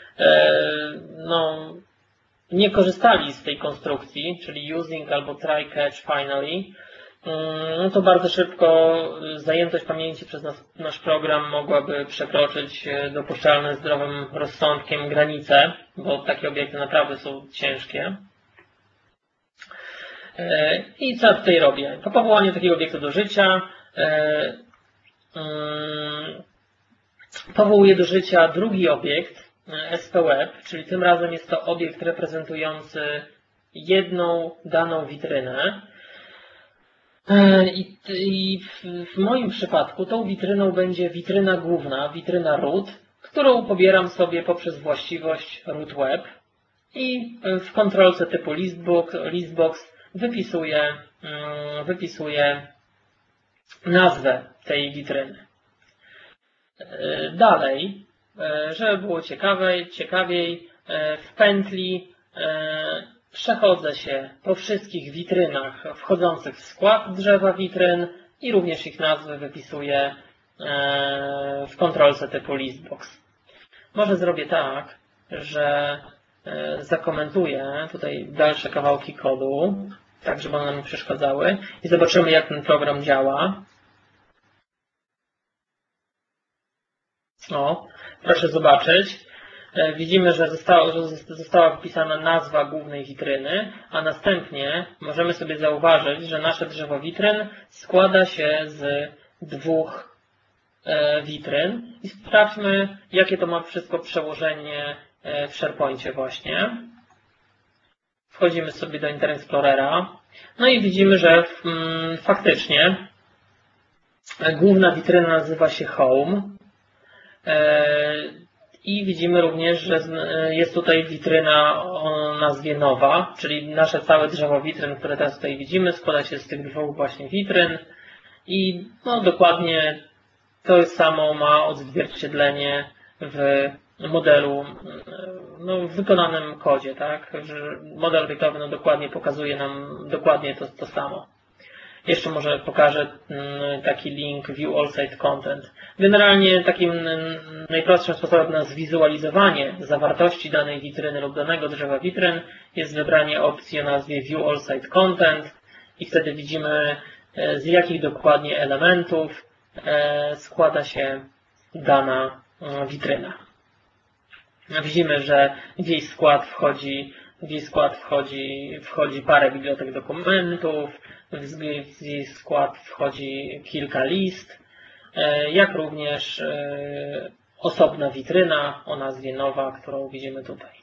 no, nie korzystali z tej konstrukcji, czyli using albo try catch finally, no to bardzo szybko zajętość pamięci przez nas, nasz program mogłaby przekroczyć dopuszczalne zdrowym rozsądkiem granice, bo takie obiekty naprawdę są ciężkie. I co ja tutaj robię? Po powołaniu takiego obiektu do życia powołuję do życia drugi obiekt, S P Web, czyli tym razem jest to obiekt reprezentujący jedną daną witrynę. I, i w, w moim przypadku tą witryną będzie witryna główna, witryna root, którą pobieram sobie poprzez właściwość root web i w kontrolce typu listbox, listbox wypisuję, wypisuję nazwę tej witryny. Dalej, żeby było ciekawiej, ciekawiej w pętli przechodzę się po wszystkich witrynach wchodzących w skład drzewa witryn i również ich nazwy wypisuję w kontrolce typu listbox. Może zrobię tak, że zakomentuję tutaj dalsze kawałki kodu, tak żeby one mi przeszkadzały i zobaczymy, jak ten program działa. O, proszę zobaczyć. Widzimy, że została, że została wpisana nazwa głównej witryny, a następnie możemy sobie zauważyć, że nasze drzewo witryn składa się z dwóch witryn i sprawdźmy, jakie to ma wszystko przełożenie w SharePoincie właśnie. Wchodzimy sobie do Internet Explorera. No i widzimy, że mm, faktycznie główna witryna nazywa się Home. I widzimy również, że jest tutaj witryna o nazwie Nowa, czyli nasze całe drzewo witryn, które teraz tutaj widzimy, składa się z tych dwóch właśnie witryn i no, dokładnie to samo ma odzwierciedlenie w modelu, no, w wykonanym kodzie, tak? Że model obiektowy no, dokładnie pokazuje nam dokładnie to, to samo. Jeszcze może pokażę taki link View All Site Content. Generalnie takim najprostszym sposobem na zwizualizowanie zawartości danej witryny lub danego drzewa witryn jest wybranie opcji o nazwie View All Site Content i wtedy widzimy, z jakich dokładnie elementów składa się dana witryna. Widzimy, że w jej skład wchodzi, w jej skład wchodzi, wchodzi parę bibliotek dokumentów, w jej skład wchodzi kilka list, jak również osobna witryna o nazwie Nowa, którą widzimy tutaj.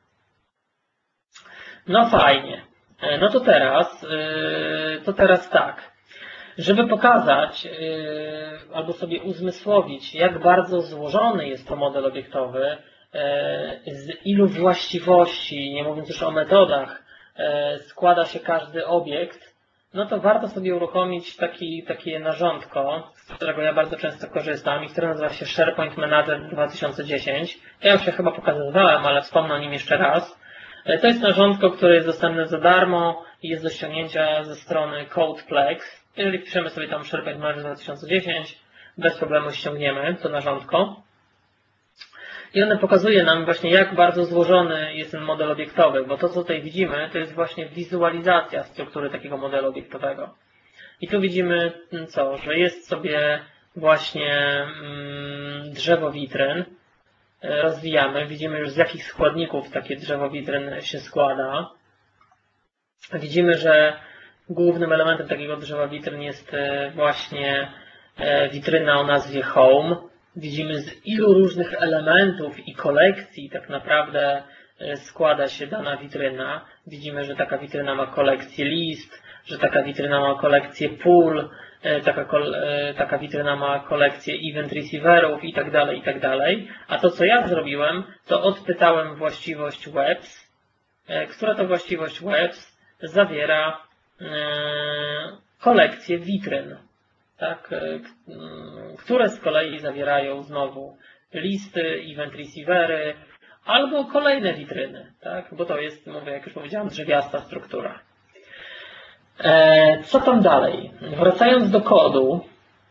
No fajnie. No to teraz, to teraz tak. Żeby pokazać albo sobie uzmysłowić, jak bardzo złożony jest to model obiektowy, z ilu właściwości, nie mówiąc już o metodach, składa się każdy obiekt, no to warto sobie uruchomić taki, takie narządko, z którego ja bardzo często korzystam i które nazywa się SharePoint Manager dwa tysiące dziesięć. Ja już się chyba pokazywałem, ale wspomnę o nim jeszcze raz. To jest narządko, które jest dostępne za darmo i jest do ściągnięcia ze strony CodePlex. Jeżeli wpiszemy sobie tam SharePoint Manager dwa tysiące dziesięć, bez problemu ściągniemy to narządko. I one pokazuje nam właśnie, jak bardzo złożony jest ten model obiektowy, bo to, co tutaj widzimy, to jest właśnie wizualizacja struktury takiego modelu obiektowego. I tu widzimy co, że jest sobie właśnie mm, drzewo witryn, rozwijamy, widzimy już z jakich składników takie drzewo witryn się składa. Widzimy, że głównym elementem takiego drzewa witryn jest właśnie witryna o nazwie Home. Widzimy, z ilu różnych elementów i kolekcji tak naprawdę składa się dana witryna. Widzimy, że taka witryna ma kolekcję list, że taka witryna ma kolekcję pól, taka, taka witryna ma kolekcję event receiverów i tak dalej, i tak dalej. A to, co ja zrobiłem, to odpytałem właściwość webs, która to właściwość webs zawiera kolekcję witryn. Tak, które z kolei zawierają znowu listy, event receivery albo kolejne witryny, tak, bo to jest, mówię, jak już powiedziałem, drzewiasta struktura. Co tam dalej? Wracając do kodu,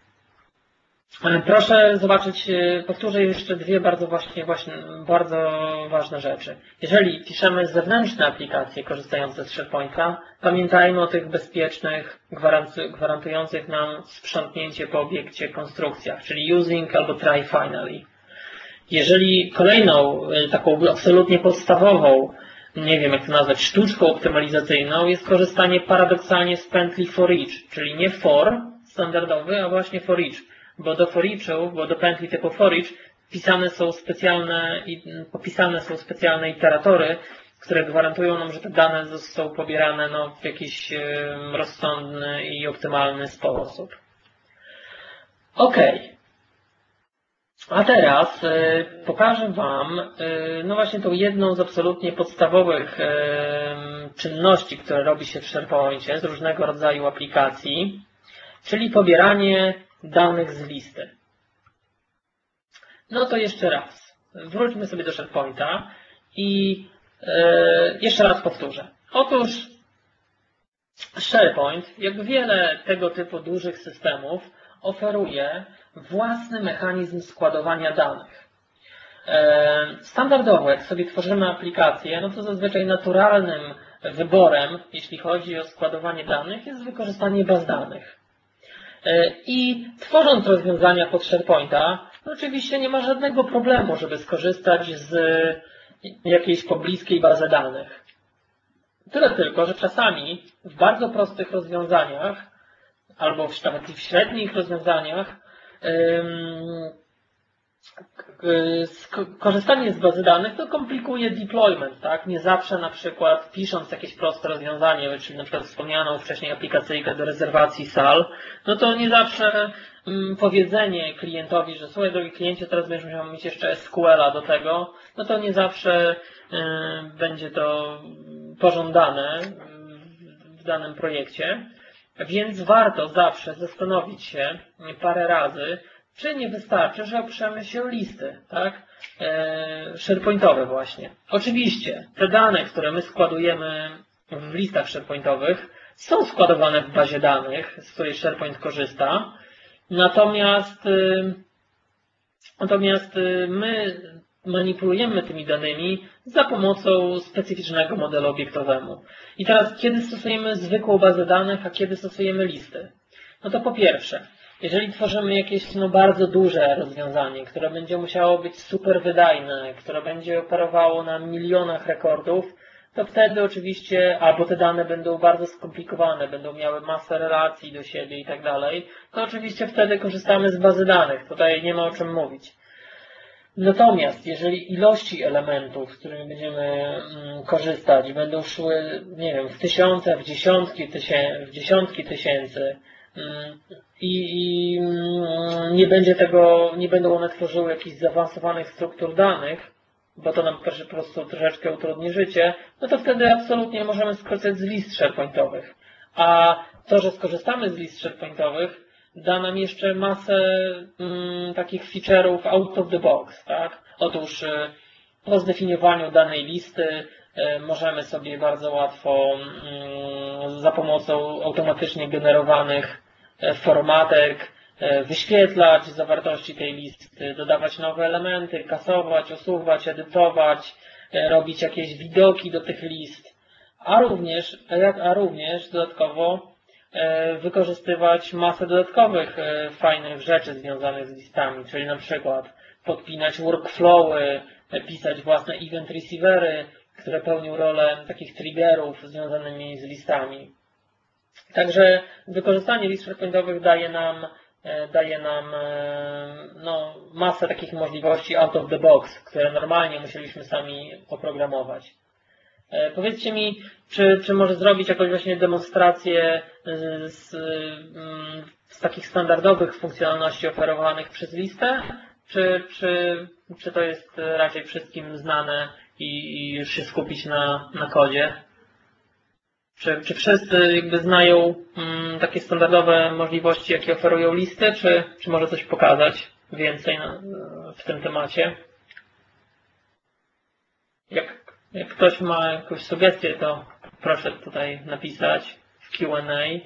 proszę zobaczyć, powtórzę jeszcze dwie bardzo, właśnie, właśnie, bardzo ważne rzeczy. Jeżeli piszemy zewnętrzne aplikacje korzystające z SharePointa, pamiętajmy o tych bezpiecznych, gwarantujących nam sprzątnięcie po obiekcie konstrukcjach, czyli using albo try finally. Jeżeli kolejną, taką absolutnie podstawową, nie wiem jak to nazwać, sztuczką optymalizacyjną jest korzystanie paradoksalnie z pętli for each, czyli nie for standardowy, a właśnie for each. Bo do for each'ów, bo do pętli typu for each pisane są specjalne, popisane są specjalne iteratory, które gwarantują nam, że te dane zostaną pobierane no, w jakiś rozsądny i optymalny sposób. Ok. A teraz y, pokażę Wam y, no właśnie tą jedną z absolutnie podstawowych y, czynności, które robi się w SharePoincie z różnego rodzaju aplikacji, czyli pobieranie danych z listy. No to jeszcze raz. Wróćmy sobie do SharePointa i yy, jeszcze raz powtórzę. Otóż SharePoint, jak wiele tego typu dużych systemów, oferuje własny mechanizm składowania danych. Yy, standardowo, jak sobie tworzymy aplikację, no to zazwyczaj naturalnym wyborem, jeśli chodzi o składowanie danych, jest wykorzystanie baz danych. I tworząc rozwiązania pod SharePointa, no oczywiście nie ma żadnego problemu, żeby skorzystać z jakiejś pobliskiej bazy danych. Tyle tylko, że czasami w bardzo prostych rozwiązaniach, albo nawet w średnich rozwiązaniach, korzystanie z bazy danych to komplikuje deployment, tak? Nie zawsze na przykład pisząc jakieś proste rozwiązanie, czyli na przykład wspomnianą wcześniej aplikacyjkę do rezerwacji sal, no to nie zawsze mm, powiedzenie klientowi, że słuchaj drogi kliencie, teraz będziesz musiał mieć jeszcze S Q L a do tego, no to nie zawsze y, będzie to pożądane w danym projekcie, więc warto zawsze zastanowić się parę razy, czy nie wystarczy, że oprzemy się o listy, tak? E, SharePointowe właśnie. Oczywiście te dane, które my składujemy w listach SharePointowych, są składowane w bazie danych, z której SharePoint korzysta, natomiast, y, natomiast y, my manipulujemy tymi danymi za pomocą specyficznego modelu obiektowego. I teraz, kiedy stosujemy zwykłą bazę danych, a kiedy stosujemy listy? No to po pierwsze, jeżeli tworzymy jakieś no, bardzo duże rozwiązanie, które będzie musiało być super wydajne, które będzie operowało na milionach rekordów, to wtedy oczywiście, albo te dane będą bardzo skomplikowane, będą miały masę relacji do siebie i tak dalej, to oczywiście wtedy korzystamy z bazy danych. Tutaj nie ma o czym mówić. Natomiast jeżeli ilości elementów, z którymi będziemy korzystać, będą szły, nie wiem, w tysiące, w dziesiątki, tysię, w dziesiątki tysięcy, I, i nie będzie tego, nie będą one tworzyły jakichś zaawansowanych struktur danych, bo to nam po prostu troszeczkę utrudni życie, no to wtedy absolutnie możemy skorzystać z list SharePointowych. A to, że skorzystamy z list SharePointowych, da nam jeszcze masę mm, takich feature'ów out of the box, tak? Otóż y, po zdefiniowaniu danej listy y, możemy sobie bardzo łatwo y, za pomocą automatycznie generowanych formatek wyświetlać zawartości tej listy, dodawać nowe elementy, kasować, usuwać, edytować, robić jakieś widoki do tych list, a również, a również dodatkowo wykorzystywać masę dodatkowych fajnych rzeczy związanych z listami, czyli na przykład podpinać workflowy, pisać własne event receivery, które pełnią rolę takich triggerów związanymi z listami. Także wykorzystanie list SharePointowych daje nam, daje nam no, masę takich możliwości out of the box, które normalnie musieliśmy sami oprogramować. Powiedzcie mi, czy, czy może zrobić jakąś właśnie demonstrację z, z takich standardowych funkcjonalności oferowanych przez listę, czy, czy, czy to jest raczej wszystkim znane i, i już się skupić na, na kodzie? Czy, czy wszyscy jakby znają mm, takie standardowe możliwości, jakie oferują listy, czy, czy może coś pokazać więcej na, w tym temacie? Jak, jak ktoś ma jakąś sugestię, to proszę tutaj napisać w Q and A.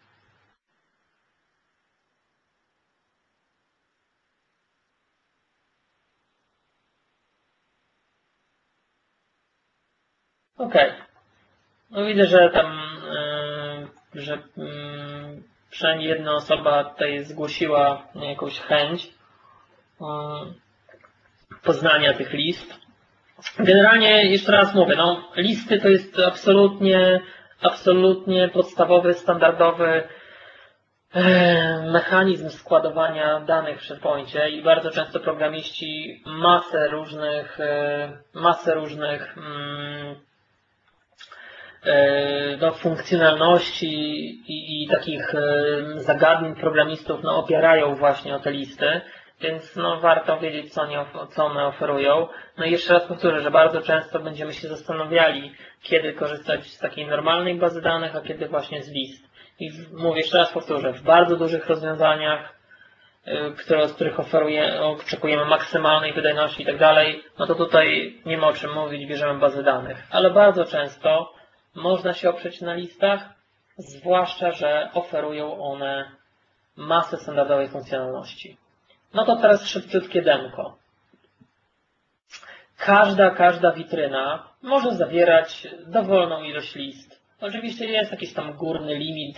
Okej. Okay. No widzę, że tam, yy, że yy, przynajmniej jedna osoba tutaj zgłosiła jakąś chęć yy, poznania tych list. Generalnie, jeszcze raz mówię, no, listy to jest absolutnie, absolutnie podstawowy, standardowy yy, mechanizm składowania danych w SharePoincie i bardzo często programiści masę różnych, yy, masę różnych yy, no, funkcjonalności i, i takich zagadnień programistów no, opierają właśnie o te listy, więc no, warto wiedzieć, co, nie, co one oferują. No i jeszcze raz powtórzę, że bardzo często będziemy się zastanawiali, kiedy korzystać z takiej normalnej bazy danych, a kiedy właśnie z list. I mówię, jeszcze raz powtórzę, w bardzo dużych rozwiązaniach, które, z których oferuje, oczekujemy maksymalnej wydajności i tak dalej, no to tutaj nie ma o czym mówić, bierzemy bazę danych. Ale bardzo często można się oprzeć na listach, zwłaszcza, że oferują one masę standardowej funkcjonalności. No to teraz szybciutkie demko. Każda, każda witryna może zawierać dowolną ilość list. Oczywiście jest jakiś tam górny limit,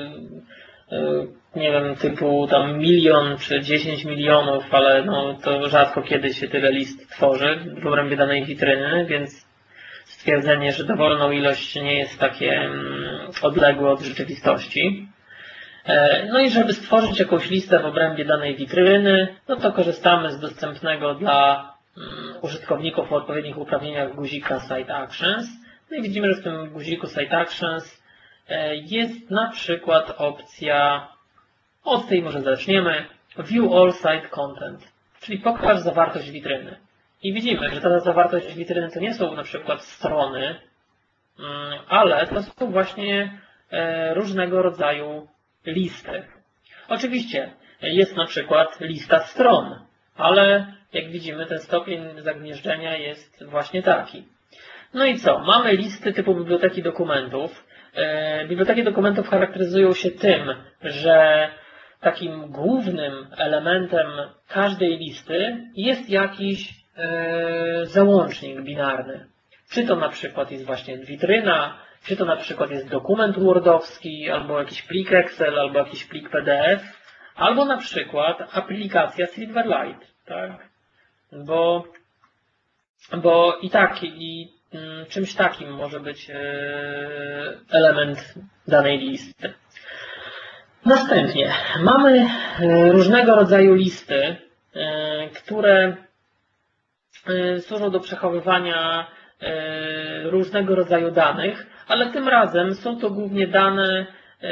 nie wiem, typu tam milion czy dziesięć milionów, ale no to rzadko kiedy się tyle list tworzy w obrębie danej witryny, więc stwierdzenie, że dowolną ilość nie jest takie odległe od rzeczywistości. No i żeby stworzyć jakąś listę w obrębie danej witryny, no to korzystamy z dostępnego dla użytkowników o odpowiednich uprawnieniach guzika Site Actions. No i widzimy, że w tym guziku Site Actions jest na przykład opcja, od tej może zaczniemy, View All Site Content, czyli pokaż zawartość witryny. I widzimy, że ta zawartość witryny to nie są na przykład strony, ale to są właśnie różnego rodzaju listy. Oczywiście jest na przykład lista stron, ale jak widzimy, ten stopień zagnieżdżenia jest właśnie taki. No i co? Mamy listy typu biblioteki dokumentów. Biblioteki dokumentów charakteryzują się tym, że takim głównym elementem każdej listy jest jakiś załącznik binarny. Czy to na przykład jest właśnie witryna, czy to na przykład jest dokument wordowski, albo jakiś plik Excel, albo jakiś plik P D F, albo na przykład aplikacja Silverlight, tak? Bo, bo i tak, i mm, czymś takim może być e, element danej listy. Następnie mamy e, różnego rodzaju listy, e, które e, służą do przechowywania e, różnego rodzaju danych, ale tym razem są to głównie dane e,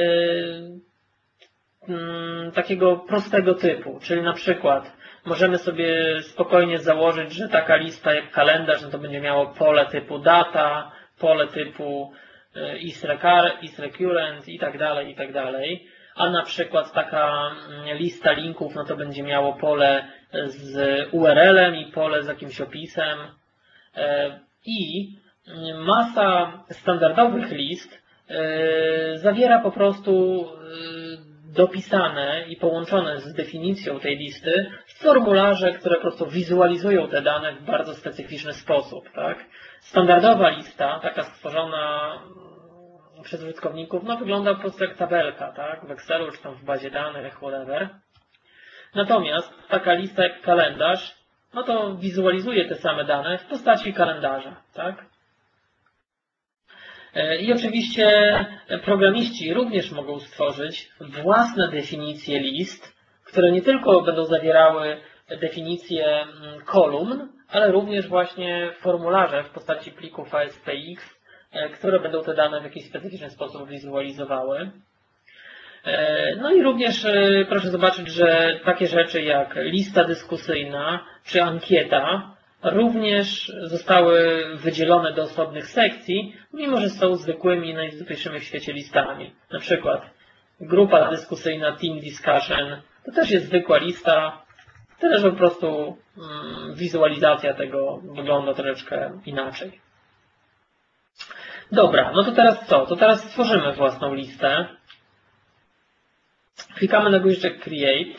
m, takiego prostego typu, czyli na przykład możemy sobie spokojnie założyć, że taka lista jak kalendarz, no to będzie miało pole typu data, pole typu is recurrent i tak dalej, i tak dalej. A na przykład taka lista linków, no to będzie miało pole z U R L-em i pole z jakimś opisem. I masa standardowych list zawiera po prostu dopisane i połączone z definicją tej listy formularze, które po prostu wizualizują te dane w bardzo specyficzny sposób. Tak? Standardowa lista, taka stworzona przez użytkowników, no wygląda po prostu jak tabelka, tak? W Excelu czy tam w bazie danych, whatever. Natomiast taka lista jak kalendarz, no to wizualizuje te same dane w postaci kalendarza. Tak? I oczywiście programiści również mogą stworzyć własne definicje list, które nie tylko będą zawierały definicje kolumn, ale również właśnie formularze w postaci plików A S P X, które będą te dane w jakiś specyficzny sposób wizualizowały. No i również proszę zobaczyć, że takie rzeczy jak lista dyskusyjna czy ankieta również zostały wydzielone do osobnych sekcji, mimo że są zwykłymi, najzwyklejszymi w świecie listami. Na przykład grupa dyskusyjna Team Discussion to też jest zwykła lista, tyle że po prostu wizualizacja tego wygląda troszeczkę inaczej. Dobra, no to teraz co? To teraz stworzymy własną listę. Klikamy na guziczek Create.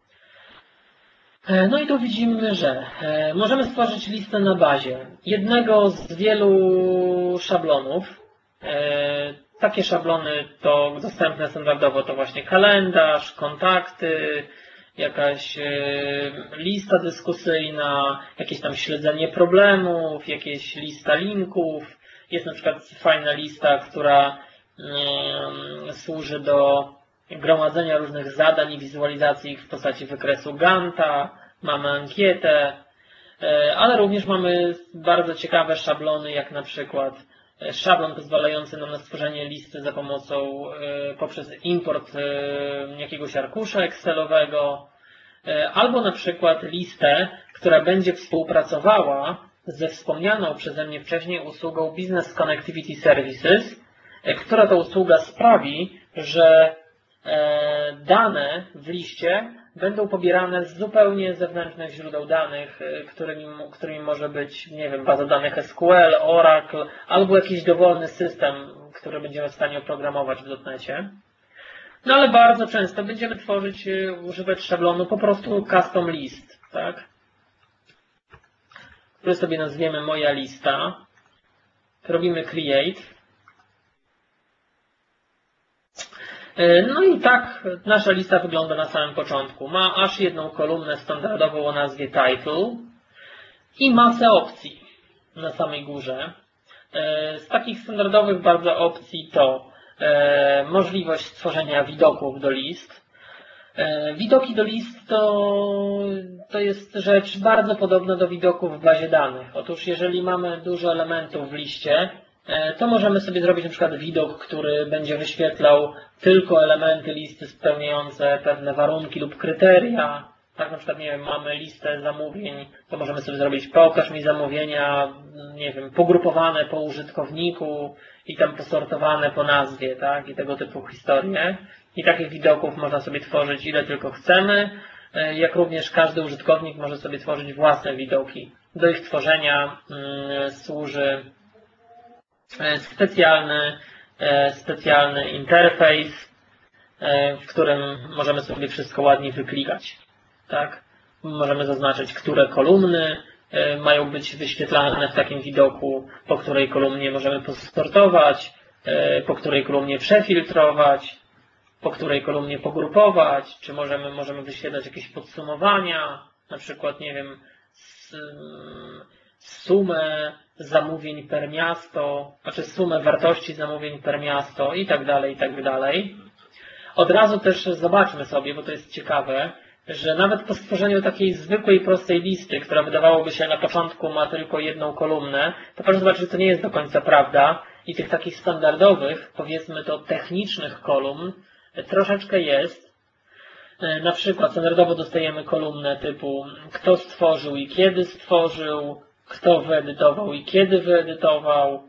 No i tu widzimy, że możemy stworzyć listę na bazie jednego z wielu szablonów. Takie szablony to dostępne standardowo to właśnie kalendarz, kontakty, jakaś lista dyskusyjna, jakieś tam śledzenie problemów, jakieś lista linków. Jest na przykład fajna lista, która służy do gromadzenia różnych zadań i wizualizacji ich w postaci wykresu Ganta, mamy ankietę, ale również mamy bardzo ciekawe szablony, jak na przykład szablon pozwalający nam na stworzenie listy za pomocą, poprzez import jakiegoś arkusza Excelowego, albo na przykład listę, która będzie współpracowała ze wspomnianą przeze mnie wcześniej usługą Business Connectivity Services, która to usługa sprawi, że dane w liście będą pobierane z zupełnie zewnętrznych źródeł danych, którymi, którymi może być, nie wiem, baza danych S Q L, Oracle, albo jakiś dowolny system, który będziemy w stanie oprogramować w dotnecie. No ale bardzo często będziemy tworzyć, używać szablonu po prostu custom list, tak? Który sobie nazwiemy moja lista. Robimy create. No i tak nasza lista wygląda na samym początku. Ma aż jedną kolumnę standardową o nazwie title i masę opcji na samej górze. Z takich standardowych bardzo opcji to e, możliwość stworzenia widoków do list. E, widoki do list to, to jest rzecz bardzo podobna do widoków w bazie danych. Otóż jeżeli mamy dużo elementów w liście, e, to możemy sobie zrobić na przykład widok, który będzie wyświetlał tylko elementy listy spełniające pewne warunki lub kryteria. Tak, na przykład, nie wiem, mamy listę zamówień, to możemy sobie zrobić pokaż mi zamówienia, nie wiem, pogrupowane po użytkowniku i tam posortowane po nazwie, tak, i tego typu historie. I takich widoków można sobie tworzyć ile tylko chcemy, jak również każdy użytkownik może sobie tworzyć własne widoki. Do ich tworzenia mm, służy specjalny, specjalny interfejs, w którym możemy sobie wszystko ładnie wyklikać. Tak? Możemy zaznaczyć, które kolumny mają być wyświetlane w takim widoku, po której kolumnie możemy posortować, po której kolumnie przefiltrować, po której kolumnie pogrupować, czy możemy, możemy wyświetlać jakieś podsumowania, na przykład, nie wiem, sumę zamówień per miasto, znaczy sumę wartości zamówień per miasto i tak dalej, i tak dalej. Od razu też zobaczmy sobie, bo to jest ciekawe, że nawet po stworzeniu takiej zwykłej, prostej listy, która wydawałoby się na początku ma tylko jedną kolumnę, to proszę zobaczyć, że to nie jest do końca prawda i tych takich standardowych, powiedzmy to technicznych kolumn troszeczkę jest. Na przykład standardowo dostajemy kolumnę typu kto stworzył i kiedy stworzył, kto wyedytował i kiedy wyedytował.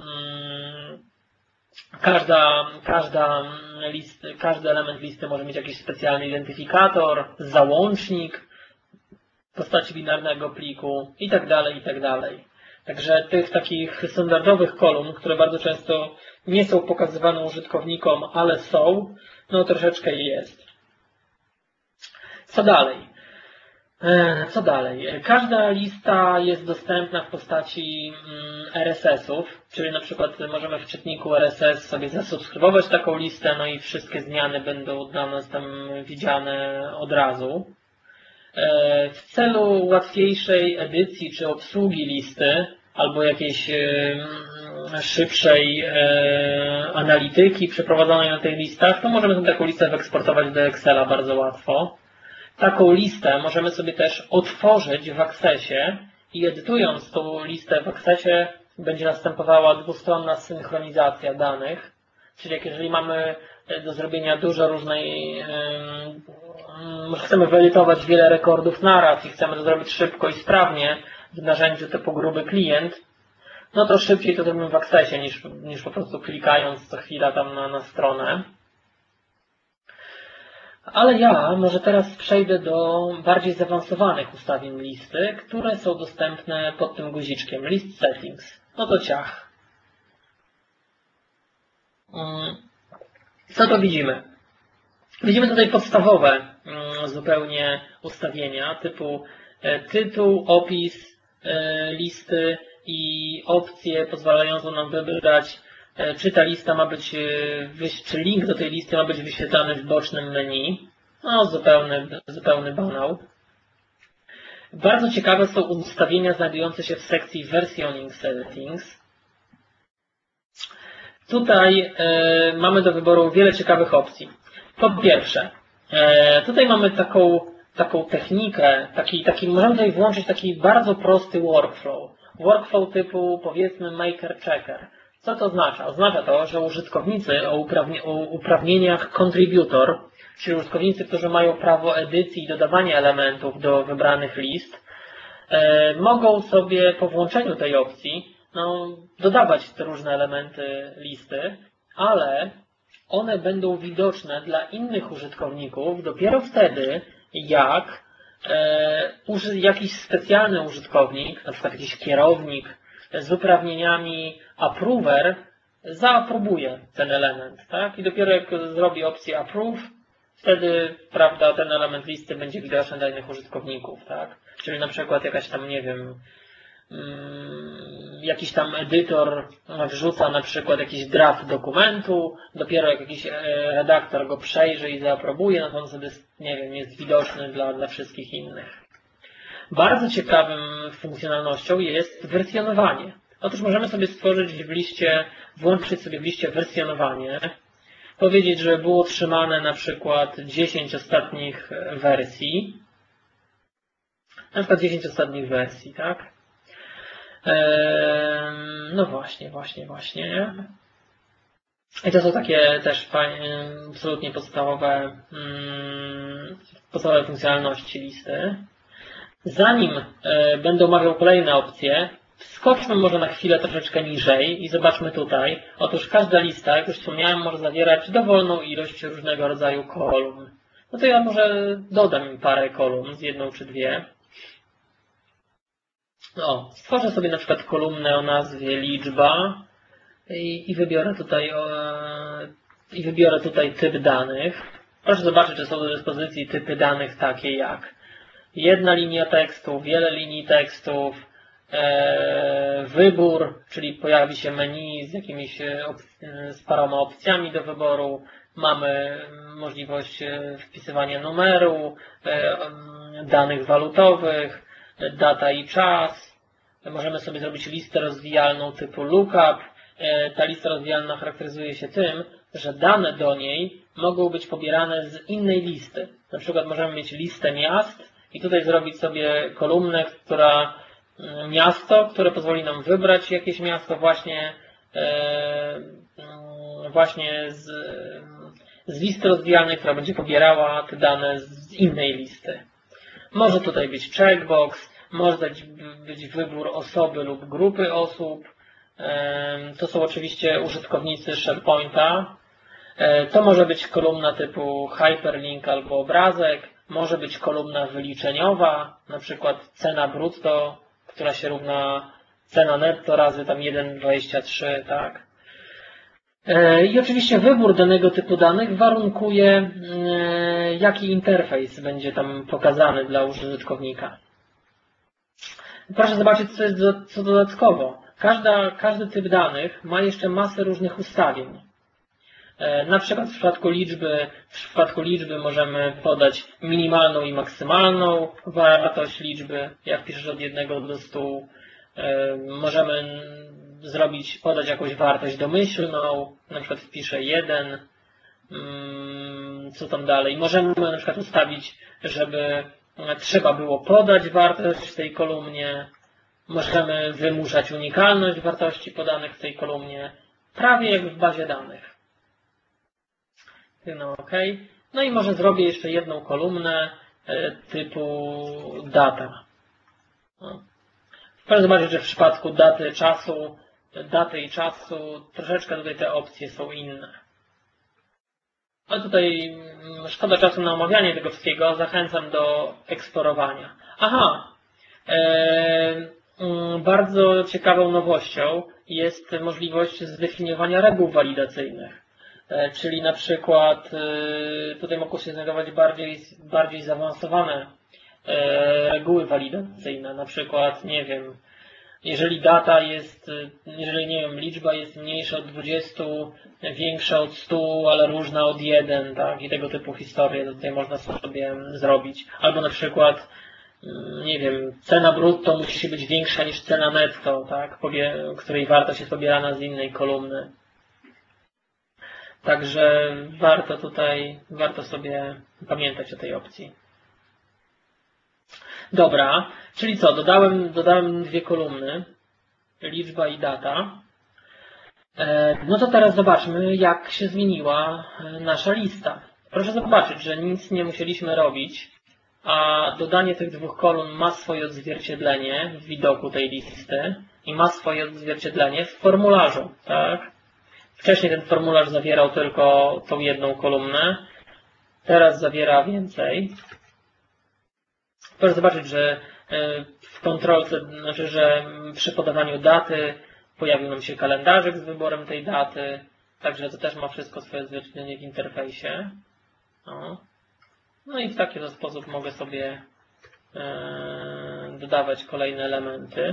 Każda, każda list, każdy element listy może mieć jakiś specjalny identyfikator, załącznik w postaci binarnego pliku i tak dalej, i tak dalej. Także tych takich standardowych kolumn, które bardzo często nie są pokazywane użytkownikom, ale są, no troszeczkę jest. Co dalej? Co dalej? Każda lista jest dostępna w postaci R S S-ów, czyli na przykład możemy w czytniku R S S sobie zasubskrybować taką listę, no i wszystkie zmiany będą dla nas tam widziane od razu. W celu łatwiejszej edycji czy obsługi listy albo jakiejś szybszej analityki przeprowadzonej na tych listach, to możemy taką listę wyeksportować do Excela bardzo łatwo. Taką listę możemy sobie też otworzyć w Accessie i edytując tą listę w Accessie będzie następowała dwustronna synchronizacja danych. Czyli jak jeżeli mamy do zrobienia dużo różnej, um, chcemy wyedytować wiele rekordów naraz i chcemy to zrobić szybko i sprawnie w narzędziu typu gruby klient, no to szybciej to zrobimy w Accessie niż, niż po prostu klikając co chwila tam na, na stronę. Ale ja może teraz przejdę do bardziej zaawansowanych ustawień listy, które są dostępne pod tym guziczkiem List Settings. No to ciach. Co to widzimy? Widzimy tutaj podstawowe zupełnie ustawienia typu tytuł, opis listy i opcje pozwalającą nam wybrać, czy ta lista ma być, czy link do tej listy ma być wyświetlany w bocznym menu. No, zupełny, zupełny banał. Bardzo ciekawe są ustawienia znajdujące się w sekcji Versioning Settings. Tutaj e, mamy do wyboru wiele ciekawych opcji. Po pierwsze, e, tutaj mamy taką, taką technikę, taki, taki, możemy tutaj włączyć taki bardzo prosty workflow. Workflow typu, powiedzmy, maker checker. Co to oznacza? Oznacza to, że użytkownicy o, uprawnie, o uprawnieniach contributor, czyli użytkownicy, którzy mają prawo edycji i dodawania elementów do wybranych list, e, mogą sobie po włączeniu tej opcji no, dodawać te różne elementy listy, ale one będą widoczne dla innych użytkowników dopiero wtedy, jak e, uży, jakiś specjalny użytkownik, na przykład jakiś kierownik z uprawnieniami approver, zaaprobuje ten element. Tak? I dopiero jak zrobi opcję approve, wtedy, prawda, ten element listy będzie widoczny dla innych użytkowników. Tak? Czyli na przykład jakaś tam, nie wiem, jakiś tam edytor wrzuca na przykład jakiś draft dokumentu, dopiero jak jakiś redaktor go przejrzy i zaaprobuje, no to on wtedy, nie wiem, jest widoczny dla, dla wszystkich innych. Bardzo ciekawym funkcjonalnością jest wersjonowanie. Otóż możemy sobie stworzyć w liście, włączyć sobie w liście wersjonowanie, powiedzieć, że było trzymane na przykład dziesięć ostatnich wersji, na przykład dziesięć ostatnich wersji, tak? No właśnie, właśnie, właśnie. I to są takie też fajnie, absolutnie podstawowe, podstawowe funkcjonalności listy. Zanim będę omawiał kolejne opcje, skoczmy może na chwilę troszeczkę niżej i zobaczmy tutaj. Otóż każda lista, jak już wspomniałem, może zawierać dowolną ilość różnego rodzaju kolumn. No to ja może dodam im parę kolumn, z jedną czy dwie. O, stworzę sobie na przykład kolumnę o nazwie liczba i, i, wybiorę tutaj, o, i wybiorę tutaj typ danych. Proszę zobaczyć, że są do dyspozycji typy danych takie jak jedna linia tekstu, wiele linii tekstów, e, wybór, czyli pojawi się menu z jakimiś z paroma opcjami do wyboru. Mamy możliwość wpisywania numeru, e, danych walutowych, data i czas. Możemy sobie zrobić listę rozwijalną typu lookup. Ta lista rozwijalna charakteryzuje się tym, że dane do niej mogą być pobierane z innej listy. Na przykład możemy mieć listę miast i tutaj zrobić sobie kolumnę, która miasto, które pozwoli nam wybrać jakieś miasto właśnie, właśnie z, z listy rozwijalnej, która będzie pobierała te dane z innej listy. Może tutaj być checkbox, może być wybór osoby lub grupy osób. To są oczywiście użytkownicy SharePointa. To może być kolumna typu hyperlink albo obrazek. Może być kolumna wyliczeniowa, na przykład cena brutto, która się równa cena netto razy tam jeden przecinek dwadzieścia trzy, tak? I oczywiście wybór danego typu danych warunkuje, jaki interfejs będzie tam pokazany dla użytkownika. Proszę zobaczyć, co jest co dodatkowo. Każda, każdy typ danych ma jeszcze masę różnych ustawień. Na przykład w przypadku liczby, w przypadku liczby możemy podać minimalną i maksymalną wartość liczby. Jak piszesz od jednego do stu, możemy zrobić, podać jakąś wartość domyślną, na przykład wpiszę jeden, co tam dalej. Możemy na przykład ustawić, żeby trzeba było podać wartość w tej kolumnie. Możemy wymuszać unikalność wartości podanych w tej kolumnie, prawie jak w bazie danych. No ok. No i może zrobię jeszcze jedną kolumnę typu data. Proszę zobaczyć, że w przypadku daty, czasu, daty i czasu troszeczkę tutaj te opcje są inne. Ale tutaj szkoda czasu na omawianie tego wszystkiego, zachęcam do eksplorowania. Aha, e, bardzo ciekawą nowością jest możliwość zdefiniowania reguł walidacyjnych. E, czyli na przykład e, tutaj mogą się znajdować bardziej, bardziej zaawansowane e, reguły walidacyjne. Na przykład, nie wiem, jeżeli data jest, jeżeli nie wiem, liczba jest mniejsza od dwudziestu, większa od stu, ale różna od jeden, tak, i tego typu historie to tutaj można sobie zrobić. Albo na przykład, nie wiem, cena brutto musi być większa niż cena netto, tak, której wartość jest pobierana z innej kolumny. Także warto tutaj, warto sobie pamiętać o tej opcji. Dobra, czyli co, dodałem, dodałem dwie kolumny, liczba i data. No to teraz zobaczmy, jak się zmieniła nasza lista. Proszę zobaczyć, że nic nie musieliśmy robić, a dodanie tych dwóch kolumn ma swoje odzwierciedlenie w widoku tej listy i ma swoje odzwierciedlenie w formularzu, tak? Wcześniej ten formularz zawierał tylko tą jedną kolumnę, teraz zawiera więcej. Proszę zobaczyć, że w kontrolce, znaczy, że przy podawaniu daty pojawił nam się kalendarzyk z wyborem tej daty, także to też ma wszystko swoje odzwierciedlenie w interfejsie. O. No i w taki sposób mogę sobie dodawać kolejne elementy.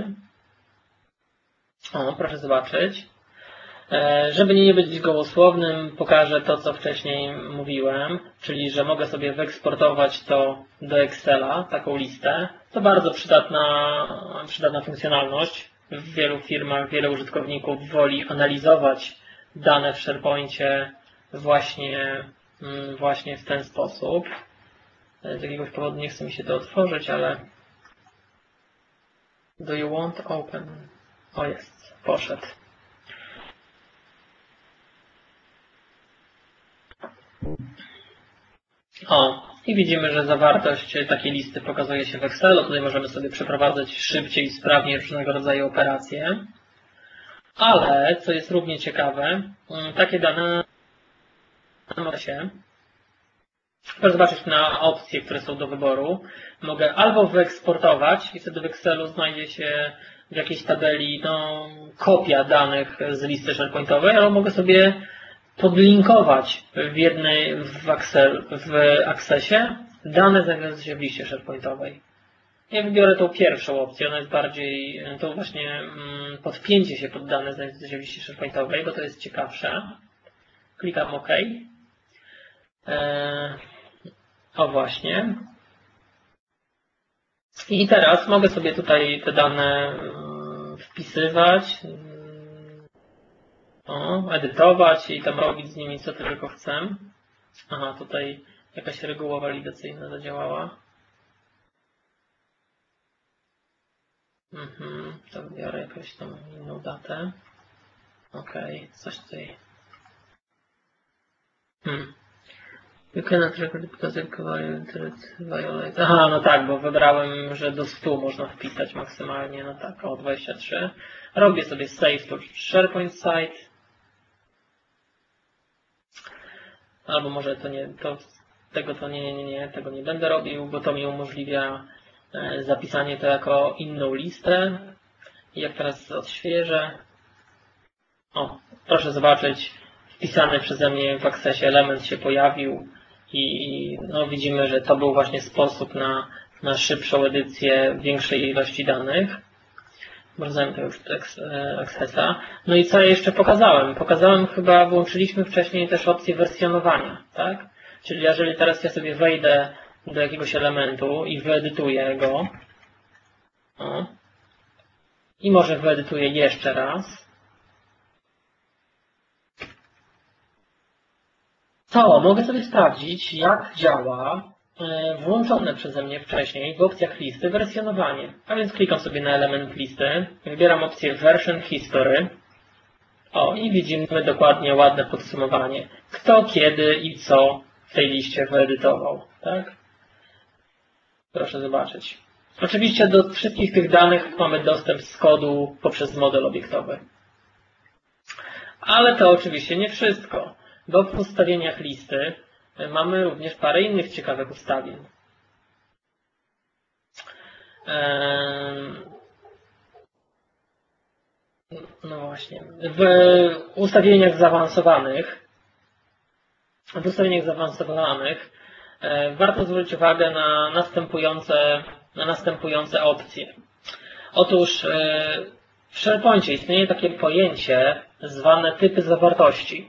O, proszę zobaczyć. Żeby nie być gołosłownym, pokażę to, co wcześniej mówiłem, czyli że mogę sobie wyeksportować to do Excela, taką listę. To bardzo przydatna, przydatna funkcjonalność. w wielu firmach, wiele użytkowników woli analizować dane w SharePoincie właśnie, właśnie w ten sposób. Z jakiegoś powodu nie chce mi się to otworzyć, ale do you want open? O, jest, poszedł. O, i widzimy, że zawartość takiej listy pokazuje się w Excelu. Tutaj możemy sobie przeprowadzać szybciej i sprawniej różnego rodzaju operacje. Ale, co jest równie ciekawe, takie dane mogę się Proszę zobaczyć na opcje, które są do wyboru. Mogę albo wyeksportować i wtedy w Excelu znajdzie się w jakiejś tabeli no, kopia danych z listy SharePointowej, albo mogę sobie podlinkować w jednej w, Excel, w Accessie dane znajdujące się w liście SharePointowej. Ja wybiorę tą pierwszą opcję, ona jest bardziej, to właśnie podpięcie się pod dane znajdujące się w liście SharePointowej, bo to jest ciekawsze. Klikam OK. O właśnie. I teraz mogę sobie tutaj te dane wpisywać, o, edytować i tam robić z nimi co tylko chcę. Aha, tutaj jakaś reguła walidacyjna zadziałała. Mhm, to wybiorę jakąś tam inną datę. Ok, coś tutaj. Hmm. You cannot record because it violates. Aha, no tak, bo wybrałem, że do stu można wpisać maksymalnie, no tak, o dwadzieścia trzy. Robię sobie save to SharePoint site. Albo może to nie, to, tego to nie, nie, nie, tego nie będę robił, bo to mi umożliwia zapisanie to jako inną listę. I jak teraz odświeżę, o, proszę zobaczyć, wpisany przeze mnie w Accessie element się pojawił i no, widzimy, że to był właśnie sposób na, na szybszą edycję większej ilości danych. Bardzo to już Accessa. No i co ja jeszcze pokazałem? Pokazałem chyba, włączyliśmy wcześniej też opcję wersjonowania, tak? Czyli jeżeli teraz ja sobie wejdę do jakiegoś elementu i wyedytuję go, o, i może wyedytuję jeszcze raz, to mogę sobie sprawdzić, jak działa włączone przeze mnie wcześniej w opcjach listy wersjonowanie. A więc klikam sobie na element listy, wybieram opcję Version History. O, i widzimy dokładnie ładne podsumowanie. Kto, kiedy i co w tej liście wyedytował. Tak? Proszę zobaczyć. Oczywiście do wszystkich tych danych mamy dostęp z kodu poprzez model obiektowy. Ale to oczywiście nie wszystko, bo w ustawieniach listy mamy również parę innych ciekawych ustawień. No właśnie. W ustawieniach zaawansowanych, w ustawieniach zaawansowanych warto zwrócić uwagę na następujące, na następujące opcje. Otóż w SharePoincie istnieje takie pojęcie zwane typy zawartości.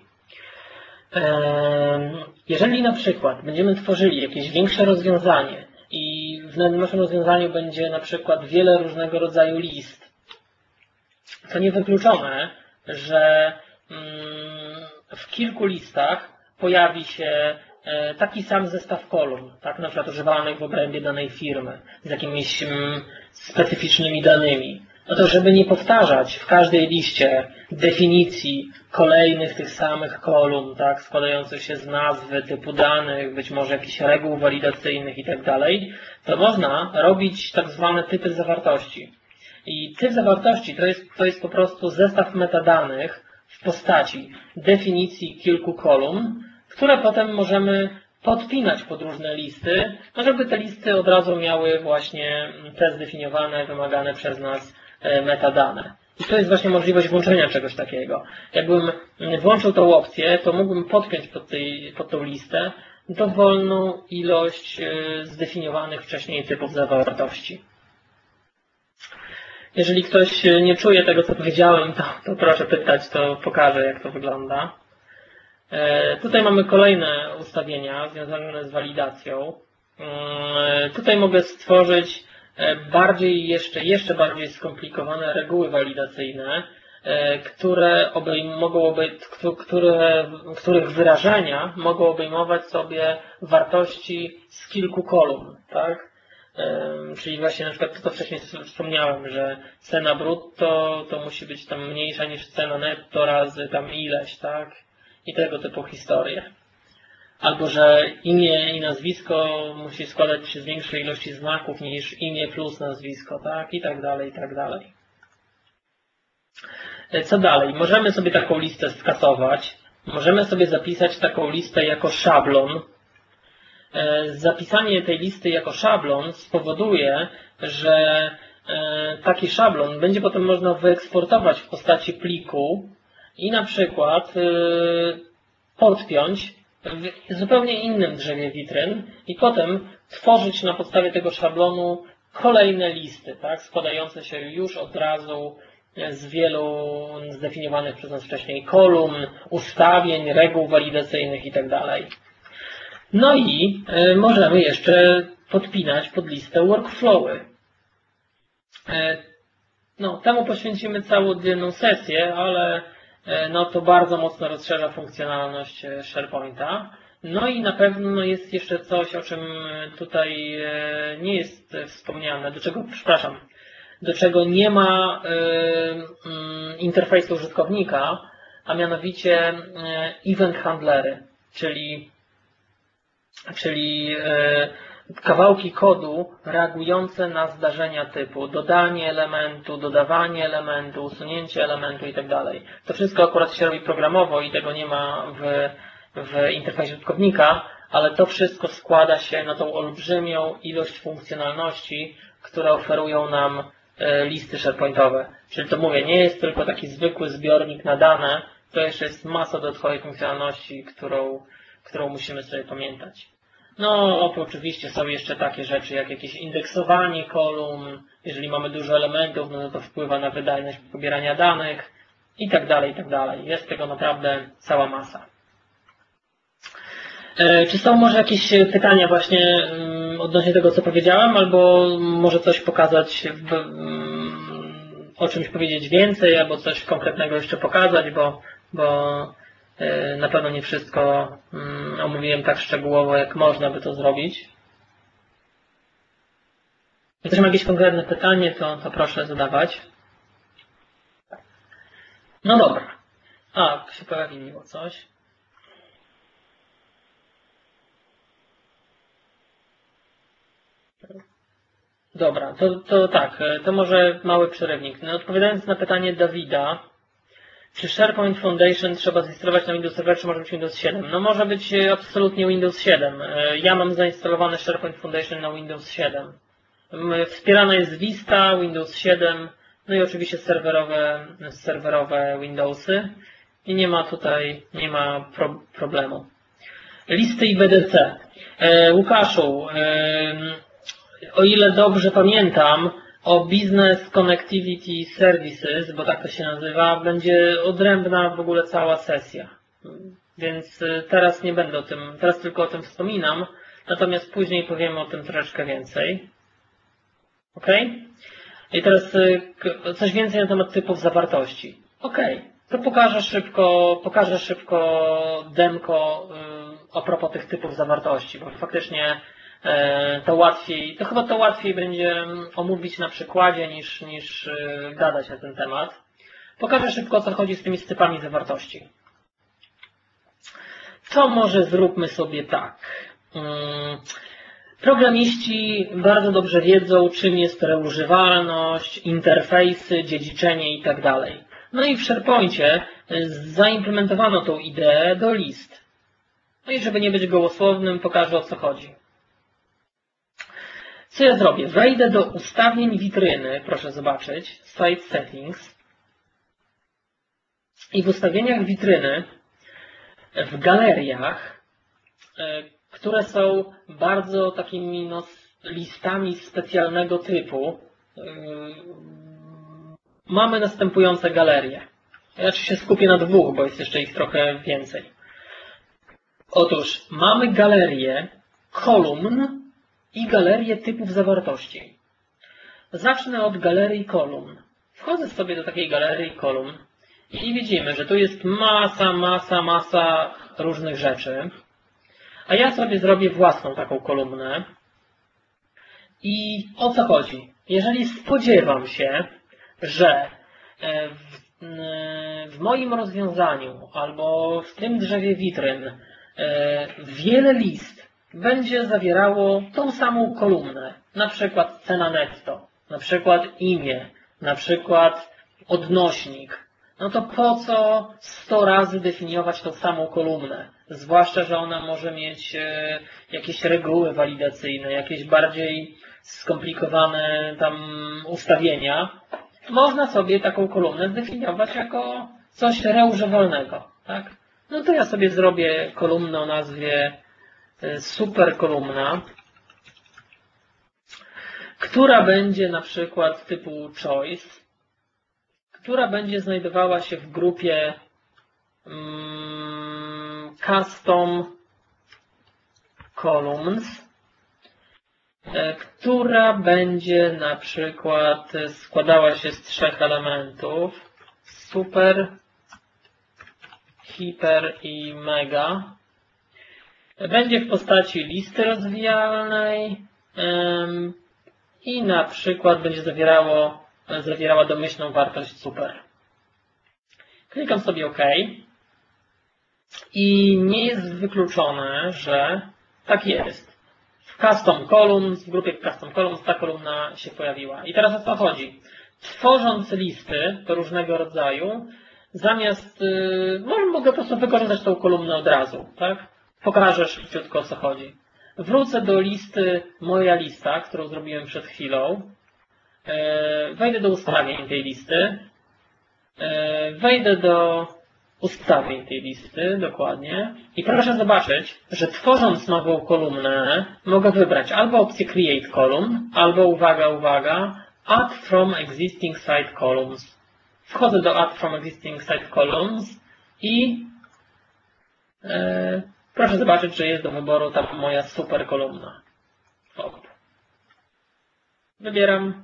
Jeżeli na przykład będziemy tworzyli jakieś większe rozwiązanie i w naszym rozwiązaniu będzie na przykład wiele różnego rodzaju list, to niewykluczone, że w kilku listach pojawi się taki sam zestaw kolumn, tak, na przykład używanych w obrębie danej firmy z jakimiś specyficznymi danymi. No to żeby nie powtarzać w każdej liście definicji kolejnych tych samych kolumn, tak, składających się z nazwy, typu danych, być może jakichś reguł walidacyjnych i tak dalej, to można robić tak zwane typy zawartości. I typ zawartości to jest, to jest po prostu zestaw metadanych w postaci definicji kilku kolumn, które potem możemy podpinać pod różne listy, no żeby te listy od razu miały właśnie te zdefiniowane, wymagane przez nas metadane. I to jest właśnie możliwość włączenia czegoś takiego. Jakbym włączył tą opcję, to mógłbym podpiąć pod, tej, pod tą listę dowolną ilość zdefiniowanych wcześniej typów zawartości. Jeżeli ktoś nie czuje tego, co powiedziałem, to, to proszę pytać, to pokażę, jak to wygląda. Tutaj mamy kolejne ustawienia związane z walidacją. Tutaj mogę stworzyć bardziej jeszcze, jeszcze bardziej skomplikowane reguły walidacyjne, które obejm mogą obej które, których wyrażenia mogą obejmować sobie wartości z kilku kolumn, tak? Czyli właśnie na przykład to, co wcześniej wspomniałem, że cena brutto to musi być tam mniejsza niż cena netto razy tam ileś, tak? I tego typu historie. Albo że imię i nazwisko musi składać się z większej ilości znaków niż imię plus nazwisko, tak? I tak dalej, i tak dalej. Co dalej? Możemy sobie taką listę skasować. Możemy sobie zapisać taką listę jako szablon. Zapisanie tej listy jako szablon spowoduje, że taki szablon będzie potem można wyeksportować w postaci pliku i na przykład podpiąć w zupełnie innym drzewie witryn i potem tworzyć na podstawie tego szablonu kolejne listy, tak, składające się już od razu z wielu zdefiniowanych przez nas wcześniej kolumn, ustawień, reguł walidacyjnych itd. No i możemy jeszcze podpinać pod listę workflowy. No, temu poświęcimy całą oddzielną sesję, ale no, to bardzo mocno rozszerza funkcjonalność SharePointa. No i na pewno jest jeszcze coś, o czym tutaj nie jest wspomniane, do czego, przepraszam, do czego nie ma interfejsu użytkownika, a mianowicie event handlery, czyli czyli kawałki kodu reagujące na zdarzenia typu dodanie elementu, dodawanie elementu, usunięcie elementu itd. To wszystko akurat się robi programowo i tego nie ma w, w interfejsie użytkownika, ale to wszystko składa się na tą olbrzymią ilość funkcjonalności, które oferują nam listy SharePointowe. Czyli to mówię, nie jest tylko taki zwykły zbiornik na dane, to jeszcze jest masa dodatkowej funkcjonalności, którą którą musimy sobie pamiętać. No, oczywiście są jeszcze takie rzeczy jak jakieś indeksowanie kolumn, jeżeli mamy dużo elementów, no to wpływa na wydajność pobierania danych i tak dalej, i tak dalej. Jest tego naprawdę cała masa. Czy są może jakieś pytania właśnie odnośnie tego, co powiedziałem, albo może coś pokazać, o czymś powiedzieć więcej, albo coś konkretnego jeszcze pokazać, bo, bo na pewno nie wszystko omówiłem tak szczegółowo, jak można by to zrobić. Jak ktoś ma jakieś konkretne pytanie, to, to proszę zadawać. No dobra. A, się pojawiło coś. Dobra, to, to tak, to może mały przerywnik. No, odpowiadając na pytanie Dawida, czy SharePoint Foundation trzeba zainstalować na Windows Server, czy może być Windows siedem? No może być absolutnie Windows siedem. Ja mam zainstalowany SharePoint Foundation na Windows siedem. Wspierana jest Vista, Windows siedem, no i oczywiście serwerowe, serwerowe Windowsy. I nie ma tutaj, nie ma pro, problemu. Listy i B D C. Łukaszu, o ile dobrze pamiętam, o Business Connectivity Services, bo tak to się nazywa, będzie odrębna w ogóle cała sesja. Więc teraz nie będę o tym, teraz tylko o tym wspominam, natomiast później powiemy o tym troszeczkę więcej. Ok? I teraz coś więcej na temat typów zawartości. Ok, to pokażę szybko, pokażę szybko demko a propos tych typów zawartości, bo faktycznie to łatwiej, to chyba to łatwiej będzie omówić na przykładzie niż, niż gadać na ten temat. Pokażę szybko, o co chodzi z tymi typami zawartości. To może zróbmy sobie tak. Programiści bardzo dobrze wiedzą, czym jest reużywalność, interfejsy, dziedziczenie i tak dalej. No i w SharePoincie zaimplementowano tą ideę do list. No i żeby nie być gołosłownym, pokażę, o co chodzi. Co ja zrobię? Wejdę do ustawień witryny, proszę zobaczyć, Site Settings i w ustawieniach witryny, w galeriach, które są bardzo takimi no, listami specjalnego typu, mamy następujące galerie. Ja się skupię na dwóch, bo jest jeszcze ich trochę więcej. Otóż mamy galerię kolumn i galerię typów zawartości. zacznę od galerii kolumn. Wchodzę sobie do takiej galerii kolumn i widzimy, że tu jest masa, masa, masa różnych rzeczy. A ja sobie zrobię własną taką kolumnę. I o co chodzi? Jeżeli spodziewam się, że w, w moim rozwiązaniu albo w tym drzewie witryn wiele list będzie zawierało tą samą kolumnę, na przykład cena netto, na przykład imię, na przykład odnośnik, no to po co sto razy definiować tą samą kolumnę? Zwłaszcza, że ona może mieć jakieś reguły walidacyjne, jakieś bardziej skomplikowane tam ustawienia. Można sobie taką kolumnę zdefiniować jako coś reużywalnego, tak? No to ja sobie zrobię kolumnę o nazwie super kolumna, która będzie na przykład typu choice, która będzie znajdowała się w grupie um, custom columns, która będzie na przykład składała się z trzech elementów: super, hiper i mega. Będzie w postaci listy rozwijalnej um, i na przykład będzie zawierało, zawierała domyślną wartość super. Klikam sobie OK i nie jest wykluczone, że tak jest. W Custom Columns, w grupie Custom Columns ta kolumna się pojawiła. I teraz o co chodzi? Tworząc listy różnego rodzaju, zamiast, yy, mogę po prostu wykorzystać tą kolumnę od razu, tak? Pokażę szybciutko o co chodzi. Wrócę do listy moja lista, którą zrobiłem przed chwilą. Yy, wejdę do ustawień tej listy. Yy, wejdę do ustawień tej listy, dokładnie. I proszę zobaczyć, że tworząc nową kolumnę mogę wybrać albo opcję Create Column, albo uwaga, uwaga, Add from Existing Site Columns. Wchodzę do Add from Existing Site Columns i e, proszę zobaczyć, że jest do wyboru ta moja super kolumna. Op. Wybieram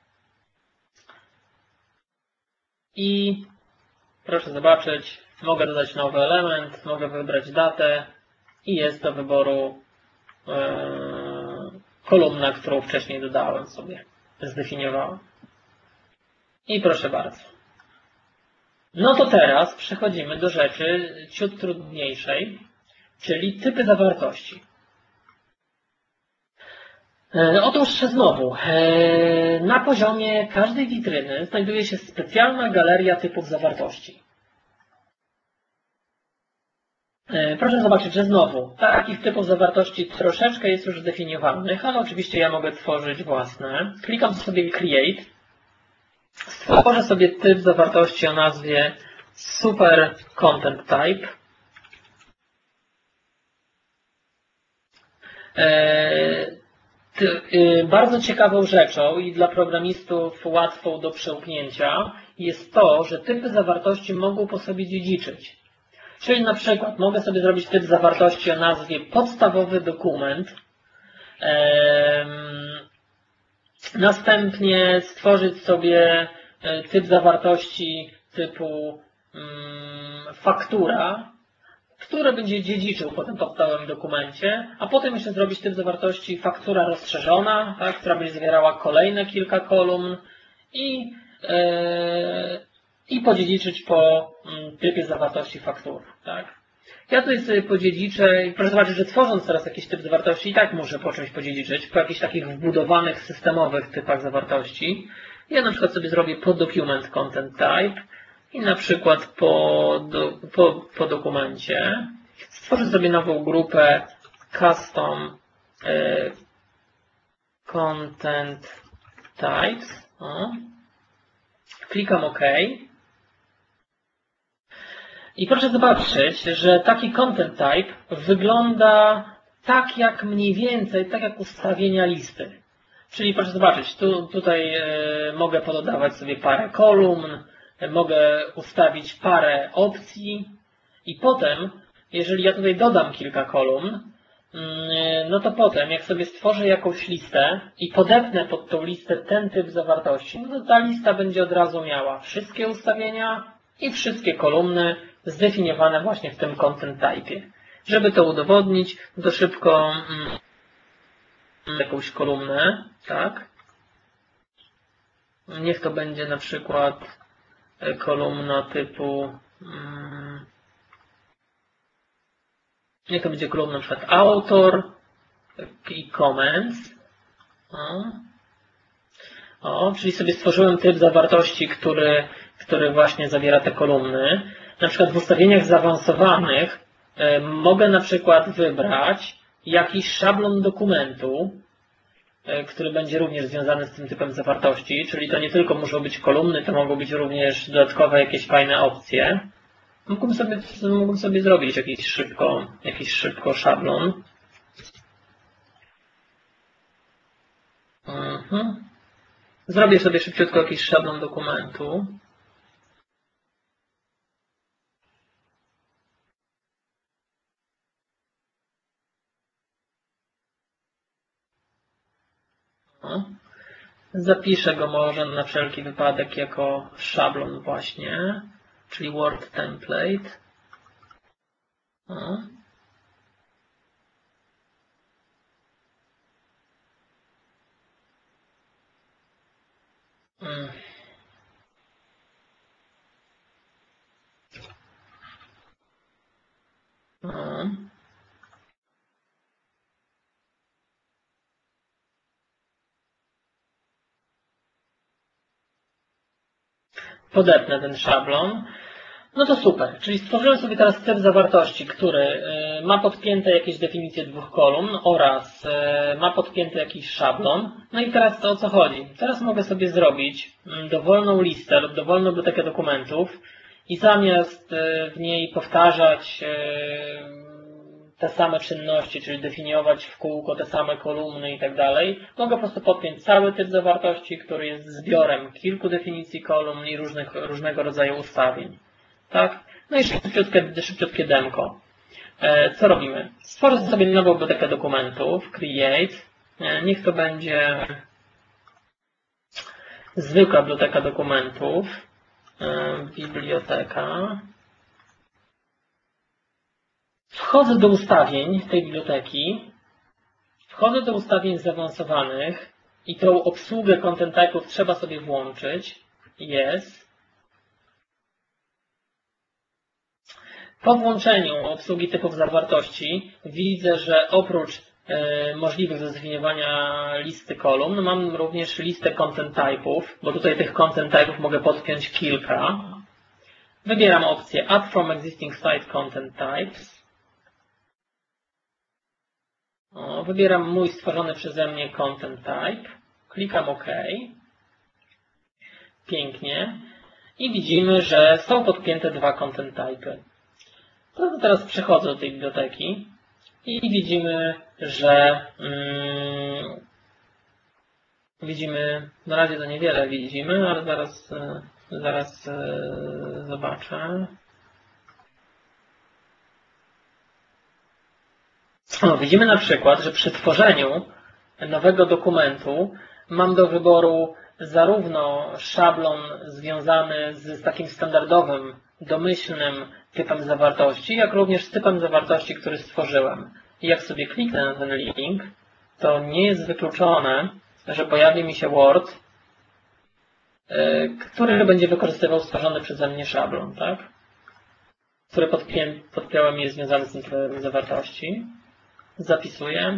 i proszę zobaczyć, mogę dodać nowy element, mogę wybrać datę i jest do wyboru e, kolumna, którą wcześniej dodałem sobie, zdefiniowałem. I proszę bardzo. No to teraz przechodzimy do rzeczy ciut trudniejszej, czyli typy zawartości. E, otóż znowu, e, na poziomie każdej witryny znajduje się specjalna galeria typów zawartości. Proszę zobaczyć, że znowu takich typów zawartości troszeczkę jest już zdefiniowanych, ale oczywiście ja mogę tworzyć własne. Klikam sobie Create. Stworzę sobie typ zawartości o nazwie Super Content Type. Bardzo ciekawą rzeczą i dla programistów łatwą do przełknięcia jest to, że typy zawartości mogą po sobie dziedziczyć. Czyli na przykład mogę sobie zrobić typ zawartości o nazwie podstawowy dokument, następnie stworzyć sobie typ zawartości typu faktura, który będzie dziedziczył po tym podstawowym dokumencie, a potem jeszcze zrobić typ zawartości faktura rozszerzona, tak, która będzie zawierała kolejne kilka kolumn i i podziedziczyć po typie zawartości faktur. Tak? Ja tutaj sobie podziedziczę i proszę zobaczyć, że tworząc teraz jakiś typ zawartości i tak muszę po czymś podziedziczyć, po jakichś takich wbudowanych systemowych typach zawartości. Ja na przykład sobie zrobię po document content type i na przykład po, do, po, po dokumencie stworzę sobie nową grupę custom y, content types. O. Klikam OK. I proszę zobaczyć, że taki content type wygląda tak jak mniej więcej, tak jak ustawienia listy. Czyli proszę zobaczyć, tu, tutaj e, mogę pododawać sobie parę kolumn, e, mogę ustawić parę opcji i potem, jeżeli ja tutaj dodam kilka kolumn, no to potem jak sobie stworzę jakąś listę i podepnę pod tą listę ten typ zawartości, no to ta lista będzie od razu miała wszystkie ustawienia i wszystkie kolumny zdefiniowane właśnie w tym content type'ie. Żeby to udowodnić, to szybko mm, jakąś kolumnę, tak? Niech to będzie na przykład kolumna typu mm, niech to będzie kolumna na przykład autor i comments. O. O, czyli sobie stworzyłem typ zawartości, który, który właśnie zawiera te kolumny. Na przykład w ustawieniach zaawansowanych y, mogę na przykład wybrać jakiś szablon dokumentu, y, który będzie również związany z tym typem zawartości, czyli to nie tylko muszą być kolumny, to mogą być również dodatkowe jakieś fajne opcje. Mógłbym sobie, mógłbym sobie zrobić jakiś szybko, jakiś szybko szablon. Mhm. Zrobię sobie szybciutko jakiś szablon dokumentu. O. Zapiszę go może na wszelki wypadek jako szablon właśnie, czyli Word Template. O. Mm. O. Podepnę ten szablon. No to super, czyli stworzyłem sobie teraz typ zawartości, który ma podpięte jakieś definicje dwóch kolumn oraz ma podpięty jakiś szablon. No i teraz to o co chodzi? Teraz mogę sobie zrobić dowolną listę lub dowolną bibliotekę dokumentów i zamiast w niej powtarzać te same czynności, czyli definiować w kółko te same kolumny i tak dalej, mogę po prostu podpiąć cały typ zawartości, który jest zbiorem kilku definicji kolumn i różnych, różnego rodzaju ustawień. Tak? No i szybciutkie, szybciutkie demko. Co robimy? Stworzę sobie nową bibliotekę dokumentów, create. Niech to będzie zwykła biblioteka dokumentów, biblioteka. Wchodzę do ustawień tej biblioteki, wchodzę do ustawień zaawansowanych i tą obsługę content type'ów trzeba sobie włączyć. Jest. Po włączeniu obsługi typów zawartości widzę, że oprócz y, możliwych do zdefiniowania listy kolumn mam również listę content type'ów, bo tutaj tych content type'ów mogę podpiąć kilka. Wybieram opcję Add from existing site content types. O, wybieram mój stworzony przeze mnie content type. Klikam OK. Pięknie. I widzimy, że są podpięte dwa content type'y. To teraz przechodzę do tej biblioteki i widzimy, że mm, widzimy, na razie to niewiele widzimy, ale zaraz, zaraz yy, zobaczę. No, widzimy na przykład, że przy tworzeniu nowego dokumentu mam do wyboru zarówno szablon związany z takim standardowym, domyślnym typem zawartości, jak również z typem zawartości, który stworzyłem. I jak sobie kliknę na ten link, to nie jest wykluczone, że pojawi mi się Word, który będzie wykorzystywał stworzony przeze mnie szablon, tak? Który podpię, podpiąłem i jest związany z tym typem zawartości. Zapisuję.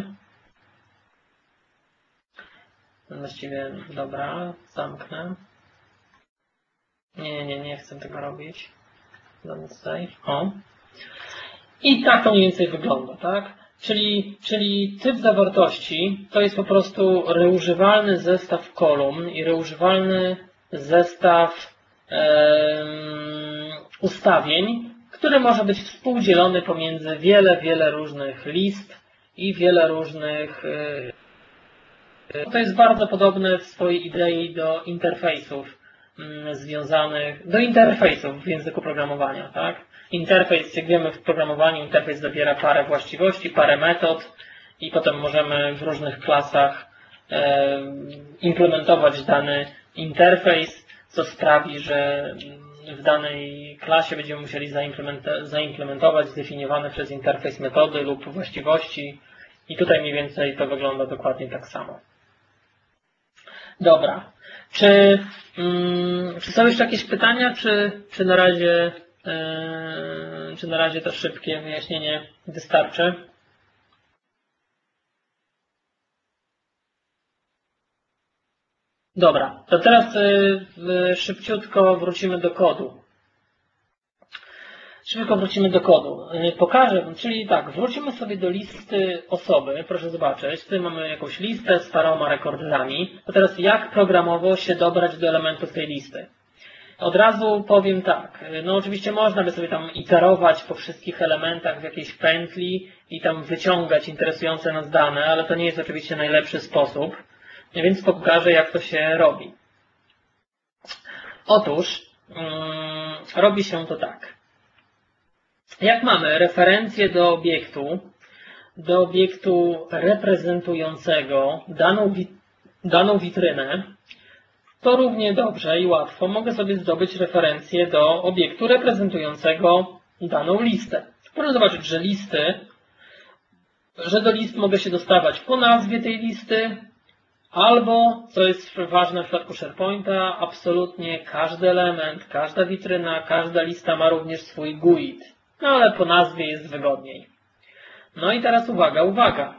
Właściwie, dobra, zamknę. Nie, nie, nie, nie chcę tego robić. Tutaj. O. I tak to mniej więcej wygląda, tak? Czyli, czyli typ zawartości to jest po prostu reużywalny zestaw kolumn i reużywalny zestaw um, ustawień, który może być współdzielony pomiędzy wiele, wiele różnych list i wiele różnych... To jest bardzo podobne w swojej idei do interfejsów związanych do interfejsów w języku programowania. Tak? Interfejs, jak wiemy w programowaniu, interfejs zawiera parę właściwości, parę metod i potem możemy w różnych klasach implementować dany interfejs, co sprawi, że w danej klasie będziemy musieli zaimplementować zdefiniowane przez interfejs metody lub właściwości i tutaj mniej więcej to wygląda dokładnie tak samo. Dobra. Czy, hmm, czy są jeszcze jakieś pytania, czy, czy, na razie, yy, czy na razie to szybkie wyjaśnienie wystarczy? Dobra, to teraz yy, szybciutko wrócimy do kodu. Szybko wrócimy do kodu. Yy, pokażę, czyli tak, wrócimy sobie do listy osoby, proszę zobaczyć, tutaj mamy jakąś listę z paroma rekordami. To teraz jak programowo się dobrać do elementów tej listy? Od razu powiem tak, no oczywiście można by sobie tam iterować po wszystkich elementach w jakiejś pętli i tam wyciągać interesujące nas dane, ale to nie jest oczywiście najlepszy sposób. Więc pokażę, jak to się robi. Otóż hmm, robi się to tak. Jak mamy referencję do obiektu, do obiektu reprezentującego daną, daną witrynę, to równie dobrze i łatwo mogę sobie zdobyć referencję do obiektu reprezentującego daną listę. Proszę zobaczyć, że listy, że do list mogę się dostawać po nazwie tej listy, albo, co jest ważne w przypadku SharePointa, absolutnie każdy element, każda witryna, każda lista ma również swój G U I D. No ale po nazwie jest wygodniej. No i teraz uwaga, uwaga.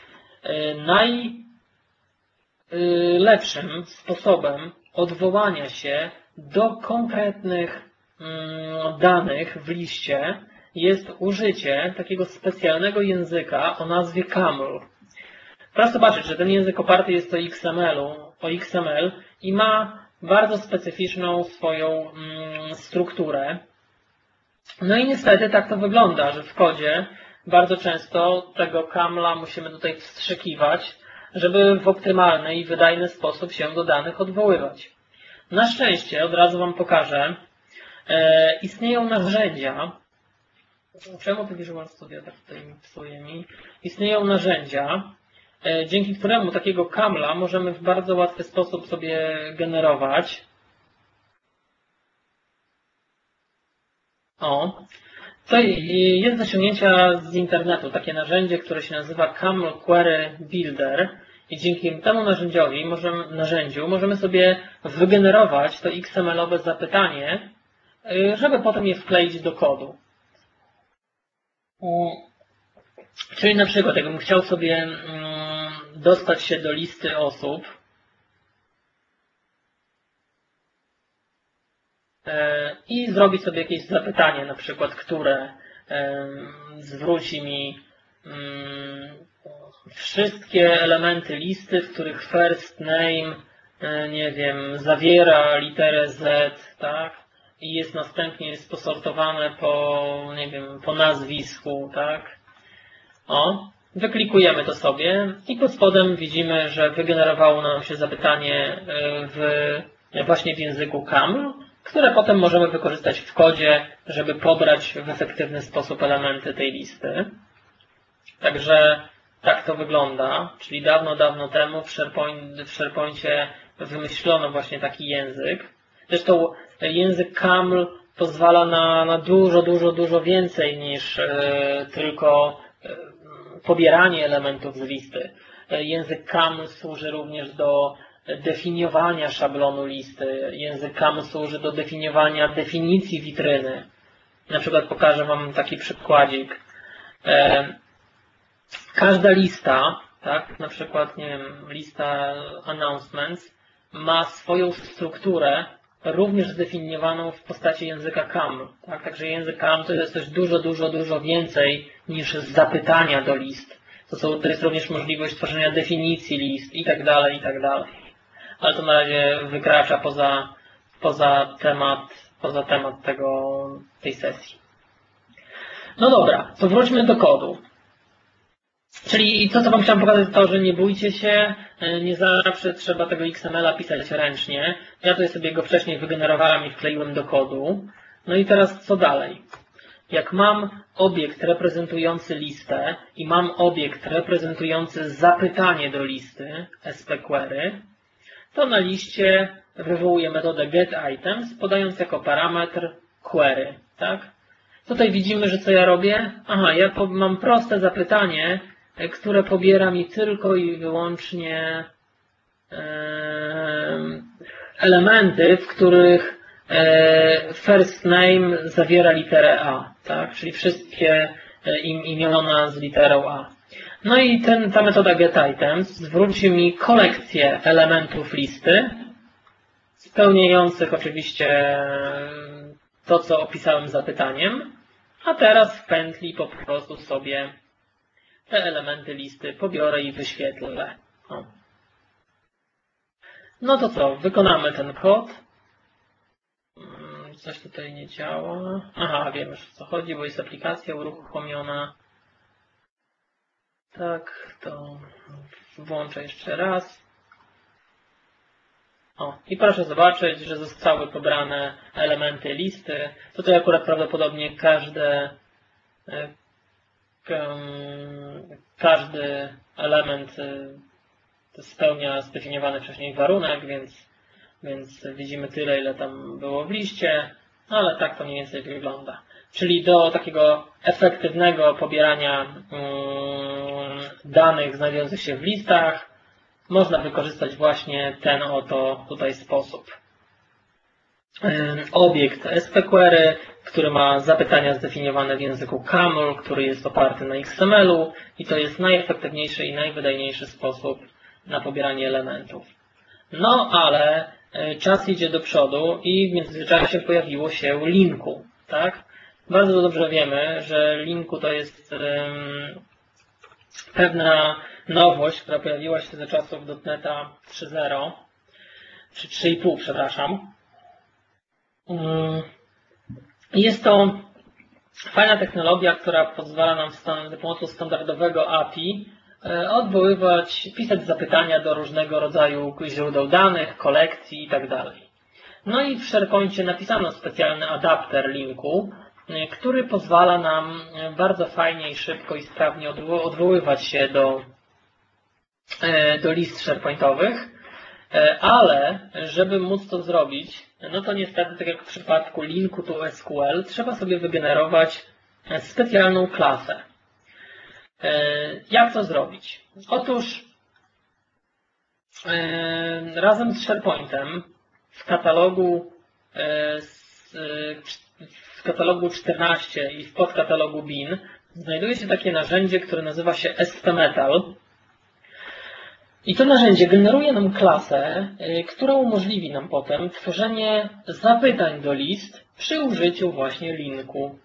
Najlepszym sposobem odwołania się do konkretnych danych w liście jest użycie takiego specjalnego języka o nazwie caml. Proszę zobaczyć, że ten język oparty jest o X M L-u, o X M L i ma bardzo specyficzną swoją mm, strukturę. No i niestety tak to wygląda, że w kodzie bardzo często tego camla musimy tutaj wstrzykiwać, żeby w optymalny i wydajny sposób się do danych odwoływać. Na szczęście, od razu Wam pokażę, e, istnieją narzędzia. Czemu to Visual Studio tak tutaj psuje mi? Istnieją narzędzia, dzięki któremu takiego camla możemy w bardzo łatwy sposób sobie generować. O, to jest do ściągnięcia z internetu takie narzędzie, które się nazywa Caml Query Builder i dzięki temu narzędziowi możemy, narzędziu możemy sobie wygenerować to X M L-owe zapytanie, żeby potem je wkleić do kodu. Czyli na przykład, jakbym chciał sobie dostać się do listy osób i zrobić sobie jakieś zapytanie, na przykład, które zwróci mi wszystkie elementy listy, w których first name, nie wiem, zawiera literę Z, tak? I jest następnie posortowane po, nie wiem, po nazwisku, tak? O, wyklikujemy to sobie i pod spodem widzimy, że wygenerowało nam się zapytanie w, właśnie w języku caml, które potem możemy wykorzystać w kodzie, żeby pobrać w efektywny sposób elementy tej listy. Także tak to wygląda, czyli dawno, dawno temu w, SharePoint, w SharePoincie wymyślono właśnie taki język. Zresztą język caml pozwala na, na dużo, dużo, dużo więcej niż yy, tylko yy, pobieranie elementów z listy. Język caml służy również do definiowania szablonu listy. Język caml służy do definiowania definicji witryny. Na przykład pokażę Wam taki przykładzik. Każda lista, tak, na przykład, nie wiem, lista announcements ma swoją strukturę również zdefiniowaną w postaci języka caml. Tak? Także język caml to jest coś dużo, dużo, dużo więcej niż zapytania do list. To, są, to jest również możliwość tworzenia definicji list i tak dalej, i tak dalej. Ale to na razie wykracza poza, poza temat, poza temat tego, tej sesji. No dobra, to wróćmy do kodu. Czyli to, co Wam chciałem pokazać, to, że nie bójcie się, nie zawsze trzeba tego X M L a pisać ręcznie. Ja tutaj sobie go wcześniej wygenerowałem i wkleiłem do kodu. No i teraz co dalej? Jak mam obiekt reprezentujący listę i mam obiekt reprezentujący zapytanie do listy spQuery, to na liście wywołuję metodę getItems, podając jako parametr query. Tak? Tutaj widzimy, że co ja robię? Aha, ja mam proste zapytanie, które pobiera mi tylko i wyłącznie elementy, w których first name zawiera literę A, tak? Czyli wszystkie imiona z literą A. No i ten, ta metoda getItems zwróci mi kolekcję elementów listy, spełniających oczywiście to, co opisałem zapytaniem, a teraz w pętli po prostu sobie te elementy listy pobiorę i wyświetlę. O. No to co, wykonamy ten kod. Coś tutaj nie działa. Aha, wiem już o co chodzi, bo jest aplikacja uruchomiona. Tak, to włączę jeszcze raz. O, i proszę zobaczyć, że zostały pobrane elementy listy. Tutaj akurat prawdopodobnie każde, każdy element spełnia zdefiniowany wcześniej warunek, więc, więc widzimy tyle, ile tam było w liście, ale tak to mniej więcej wygląda. Czyli do takiego efektywnego pobierania danych znajdujących się w listach można wykorzystać właśnie ten oto tutaj sposób. Obiekt spQuery, który ma zapytania zdefiniowane w języku camel, który jest oparty na X M L u i to jest najefektywniejszy i najwydajniejszy sposób na pobieranie elementów. No ale czas idzie do przodu i w międzyczasie pojawiło się linku. Tak? Bardzo dobrze wiemy, że linku to jest um, pewna nowość, która pojawiła się za czasów dotneta trzy zero, czy trzy i pół, przepraszam. Jest to fajna technologia, która pozwala nam za pomocą standardowego A P I odwoływać, pisać zapytania do różnego rodzaju źródeł danych, kolekcji itd. No i w SharePoincie napisano specjalny adapter linku, który pozwala nam bardzo fajnie i szybko i sprawnie odwoływać się do, do list SharePointowych, ale żeby móc to zrobić, no to niestety, tak jak w przypadku linku to S Q L, trzeba sobie wygenerować specjalną klasę. Jak to zrobić? Otóż razem z SharePointem w katalogu w katalogu czternaście i w podkatalogu bin znajduje się takie narzędzie, które nazywa się spmetal. I to narzędzie generuje nam klasę, która umożliwi nam potem tworzenie zapytań do list przy użyciu właśnie linku.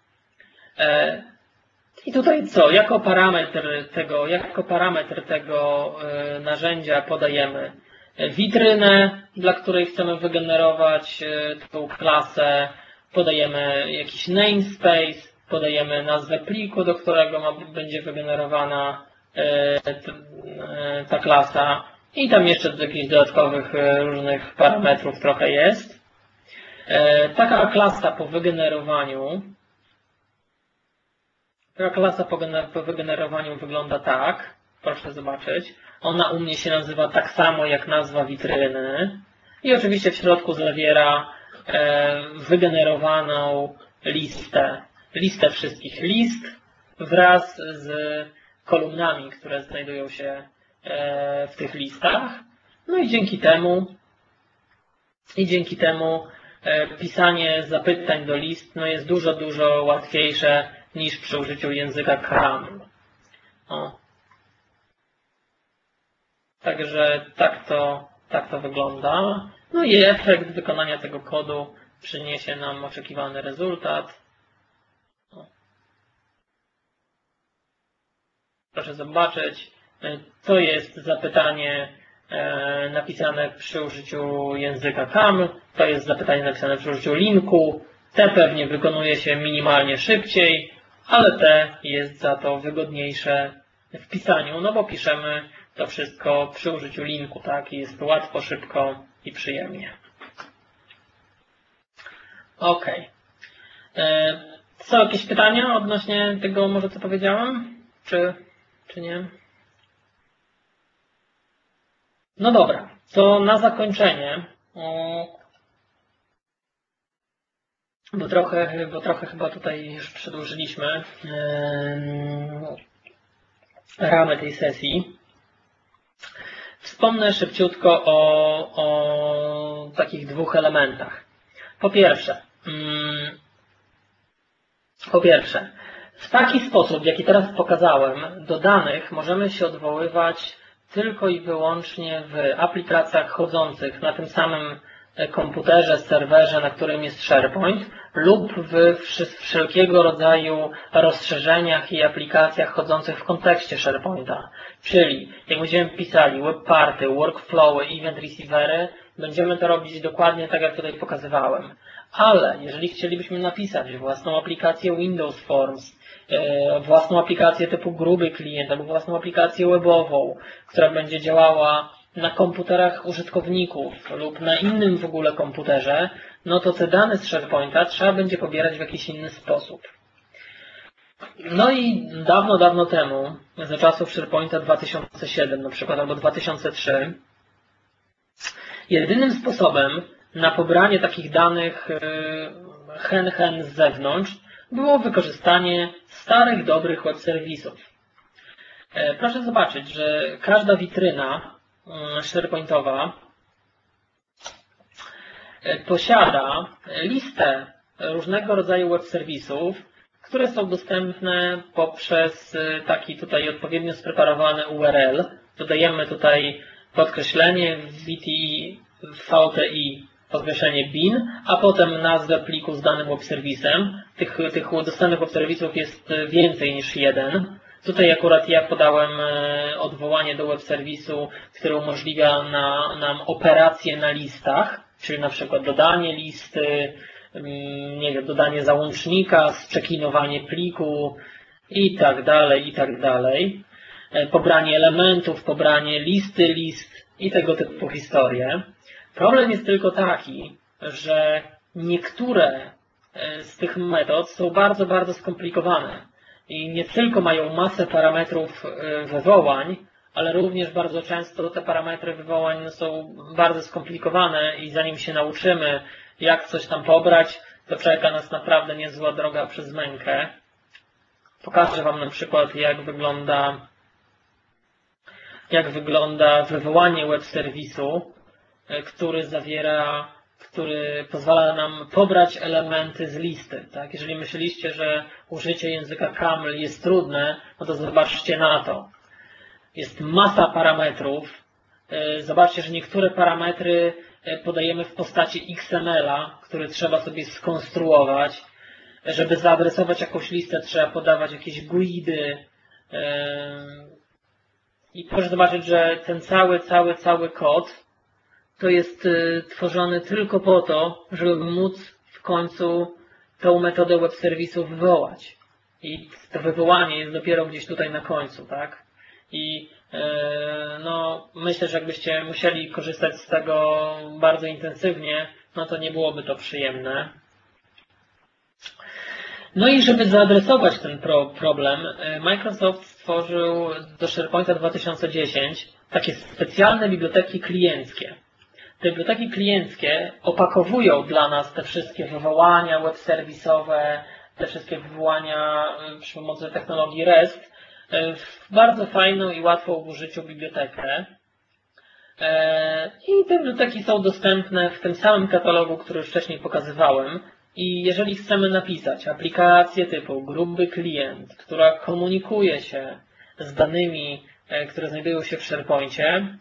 I tutaj co? Jako parametr tego, jako parametr tego narzędzia podajemy witrynę, dla której chcemy wygenerować tą klasę, podajemy jakiś namespace, podajemy nazwę pliku, do którego ma, będzie wygenerowana ta klasa i tam jeszcze do jakichś dodatkowych różnych parametrów trochę jest. Taka klasa po wygenerowaniu taka klasa po wygenerowaniu wygląda tak. Proszę zobaczyć. Ona u mnie się nazywa tak samo jak nazwa witryny i oczywiście w środku zawiera wygenerowaną listę. Listę wszystkich list wraz z kolumnami, które znajdują się w tych listach. No i dzięki temu i dzięki temu pisanie zapytań do list no jest dużo, dużo łatwiejsze niż przy użyciu języka camel. O. Także tak to, tak to wygląda. No i efekt wykonania tego kodu przyniesie nam oczekiwany rezultat. O. Proszę zobaczyć, to jest zapytanie napisane przy użyciu języka camel, to jest zapytanie napisane przy użyciu linku, te pewnie wykonuje się minimalnie szybciej, ale te jest za to wygodniejsze w pisaniu, no bo piszemy to wszystko przy użyciu linku, tak? I jest to łatwo, szybko i przyjemnie. Ok. Są jakieś pytania odnośnie tego, może co powiedziałem? Czy, czy nie? No dobra, to na zakończenie, bo trochę, bo trochę chyba tutaj już przedłużyliśmy ramy tej sesji. Wspomnę szybciutko o, o takich dwóch elementach. Po pierwsze, po pierwsze, w taki sposób, jaki teraz pokazałem, do danych możemy się odwoływać tylko i wyłącznie w aplikacjach chodzących na tym samym komputerze, serwerze, na którym jest SharePoint, lub w wszelkiego rodzaju rozszerzeniach i aplikacjach chodzących w kontekście SharePointa. Czyli jak będziemy pisali webparty, workflowy, event receivery, będziemy to robić dokładnie tak, jak tutaj pokazywałem. Ale jeżeli chcielibyśmy napisać własną aplikację Windows Forms, własną aplikację typu gruby klient albo własną aplikację webową, która będzie działała na komputerach użytkowników lub na innym w ogóle komputerze, no to te dane z SharePointa trzeba będzie pobierać w jakiś inny sposób. No i dawno, dawno temu, za czasów SharePointa dwa tysiące siedem na przykład albo dwa tysiące trzy, jedynym sposobem na pobranie takich danych hen-hen z zewnątrz było wykorzystanie starych, dobrych web serwisów. Proszę zobaczyć, że każda witryna SharePointowa posiada listę różnego rodzaju web serwisów, które są dostępne poprzez taki tutaj odpowiednio spreparowany U R L. Dodajemy tutaj podkreślenie V T I, V T I, podkreślenie bin, a potem nazwę pliku z danym web serwisem. Tych, tych dostępnych web serwisów jest więcej niż jeden. Tutaj akurat ja podałem odwołanie do web serwisu, który umożliwia na, nam operacje na listach, czyli na przykład dodanie listy, nie wiem, dodanie załącznika, zczekinowanie pliku i tak dalej, i tak dalej. Pobranie elementów, pobranie listy list i tego typu historie. Problem jest tylko taki, że niektóre z tych metod są bardzo, bardzo skomplikowane. I nie tylko mają masę parametrów wywołań, ale również bardzo często te parametry wywołań są bardzo skomplikowane i zanim się nauczymy, jak coś tam pobrać, to czeka nas naprawdę niezła droga przez mękę. Pokażę Wam na przykład, jak wygląda, jak wygląda wywołanie web serwisu, który zawiera, który pozwala nam pobrać elementy z listy. Tak? Jeżeli myśleliście, że użycie języka camel jest trudne, no to zobaczcie na to. Jest masa parametrów. Zobaczcie, że niektóre parametry podajemy w postaci X M L-a, który trzeba sobie skonstruować. Żeby zaadresować jakąś listę, trzeba podawać jakieś guidy. I proszę zobaczyć, że ten cały, cały, cały kod to jest tworzony tylko po to, żeby móc w końcu tą metodę web serwisu wywołać. I to wywołanie jest dopiero gdzieś tutaj na końcu, tak? I no, myślę, że jakbyście musieli korzystać z tego bardzo intensywnie, no to nie byłoby to przyjemne. No i żeby zaadresować ten pro problem, Microsoft stworzył do SharePointa dwa tysiące dziesięć takie specjalne biblioteki klienckie. Te biblioteki klienckie opakowują dla nas te wszystkie wywołania web serwisowe, te wszystkie wywołania przy pomocy technologii REST w bardzo fajną i łatwą w użyciu bibliotekę. I te biblioteki są dostępne w tym samym katalogu, który już wcześniej pokazywałem. I jeżeli chcemy napisać aplikację typu gruby klient, która komunikuje się z danymi, które znajdują się w SharePoincie,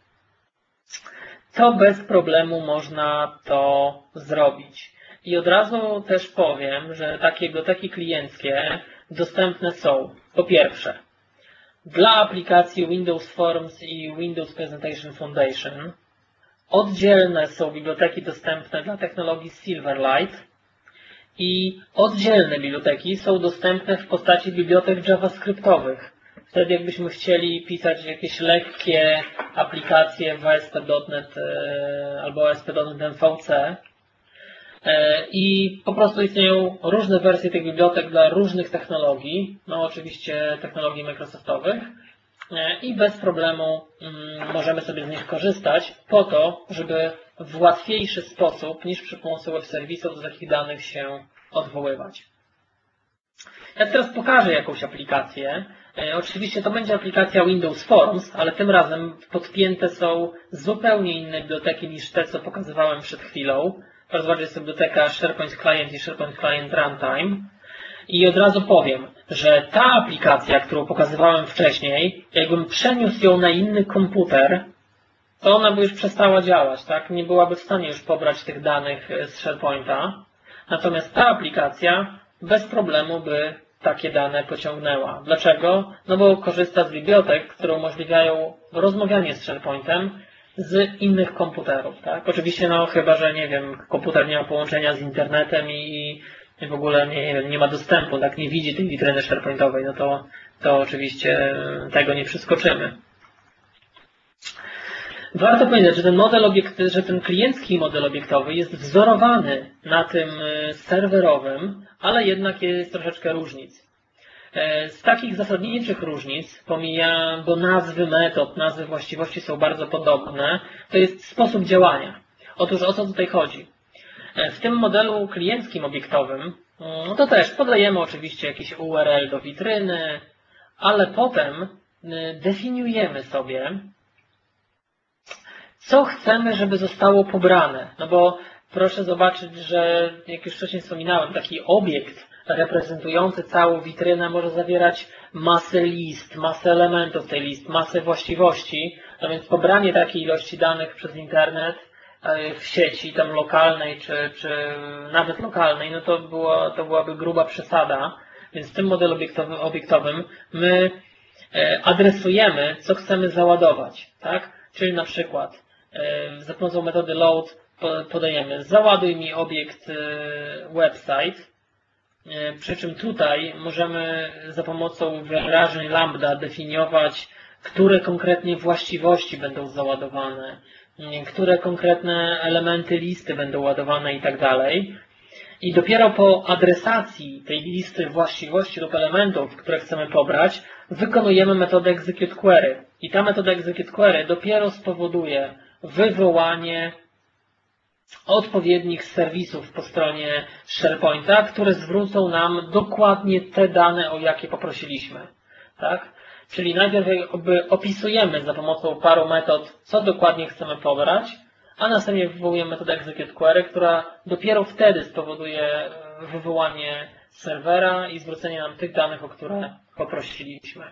to bez problemu można to zrobić. I od razu też powiem, że takie biblioteki klienckie dostępne są, po pierwsze, dla aplikacji Windows Forms i Windows Presentation Foundation. Oddzielne są biblioteki dostępne dla technologii Silverlight i oddzielne biblioteki są dostępne w postaci bibliotek javascriptowych. Wtedy jakbyśmy chcieli pisać jakieś lekkie aplikacje w A S P kropka net albo A S P kropka net M V C i po prostu istnieją różne wersje tych bibliotek dla różnych technologii, no oczywiście technologii Microsoftowych, i bez problemu możemy sobie z nich korzystać po to, żeby w łatwiejszy sposób niż przy pomocy web serwisów do takich danych się odwoływać. Ja teraz pokażę jakąś aplikację. Oczywiście to będzie aplikacja Windows Forms, ale tym razem podpięte są zupełnie inne biblioteki niż te, co pokazywałem przed chwilą. Rozważę, jest to biblioteka SharePoint Client i SharePoint Client Runtime. I od razu powiem, że ta aplikacja, którą pokazywałem wcześniej, jakbym przeniósł ją na inny komputer, to ona by już przestała działać, tak? Nie byłaby w stanie już pobrać tych danych z SharePointa. Natomiast ta aplikacja bez problemu by takie dane pociągnęła. Dlaczego? No bo korzysta z bibliotek, które umożliwiają rozmawianie z SharePointem z innych komputerów, tak? Oczywiście, no chyba, że nie wiem, komputer nie ma połączenia z internetem i i w ogóle nie, nie ma dostępu, tak, nie widzi tej witryny SharePointowej, no to, to oczywiście tego nie przeskoczymy. Warto powiedzieć, że ten model obiekty, że ten kliencki model obiektowy jest wzorowany na tym serwerowym, ale jednak jest troszeczkę różnic. Z takich zasadniczych różnic, pomija, bo nazwy metod, nazwy właściwości są bardzo podobne, to jest sposób działania. Otóż o co tutaj chodzi? W tym modelu klienckim obiektowym no to też podajemy oczywiście jakiś U R L do witryny, ale potem definiujemy sobie, co chcemy, żeby zostało pobrane. No bo proszę zobaczyć, że jak już wcześniej wspominałem, taki obiekt reprezentujący całą witrynę może zawierać masę list, masę elementów tej list, masę właściwości, no więc pobranie takiej ilości danych przez internet w sieci tam lokalnej, czy, czy nawet lokalnej, no to, było, to byłaby gruba przesada. Więc w tym modelu obiektowym, obiektowym my adresujemy, co chcemy załadować, tak? Czyli na przykład za pomocą metody load podajemy załaduj mi obiekt website, przy czym tutaj możemy za pomocą wyrażeń lambda definiować, które konkretnie właściwości będą załadowane, które konkretne elementy listy będą ładowane i tak dalej. I dopiero po adresacji tej listy właściwości lub elementów, które chcemy pobrać, wykonujemy metodę execute query. I ta metoda execute query dopiero spowoduje wywołanie odpowiednich serwisów po stronie SharePointa, które zwrócą nam dokładnie te dane, o jakie poprosiliśmy. Tak? Czyli najpierw opisujemy za pomocą paru metod, co dokładnie chcemy pobrać, a następnie wywołujemy metodę execute query, która dopiero wtedy spowoduje wywołanie serwera i zwrócenie nam tych danych, o które poprosiliśmy.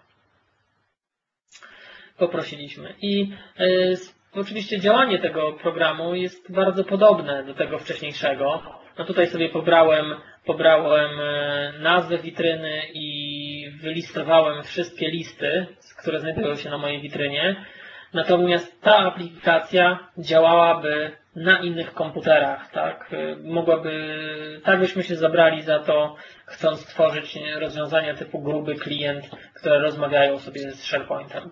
Poprosiliśmy. I y, oczywiście działanie tego programu jest bardzo podobne do tego wcześniejszego. No tutaj sobie pobrałem, pobrałem nazwę witryny i wylistowałem wszystkie listy, które znajdują się na mojej witrynie. Natomiast ta aplikacja działałaby na innych komputerach, tak? Mogłaby, tak byśmy się zabrali za to, chcąc stworzyć rozwiązania typu gruby klient, które rozmawiają sobie z SharePointem.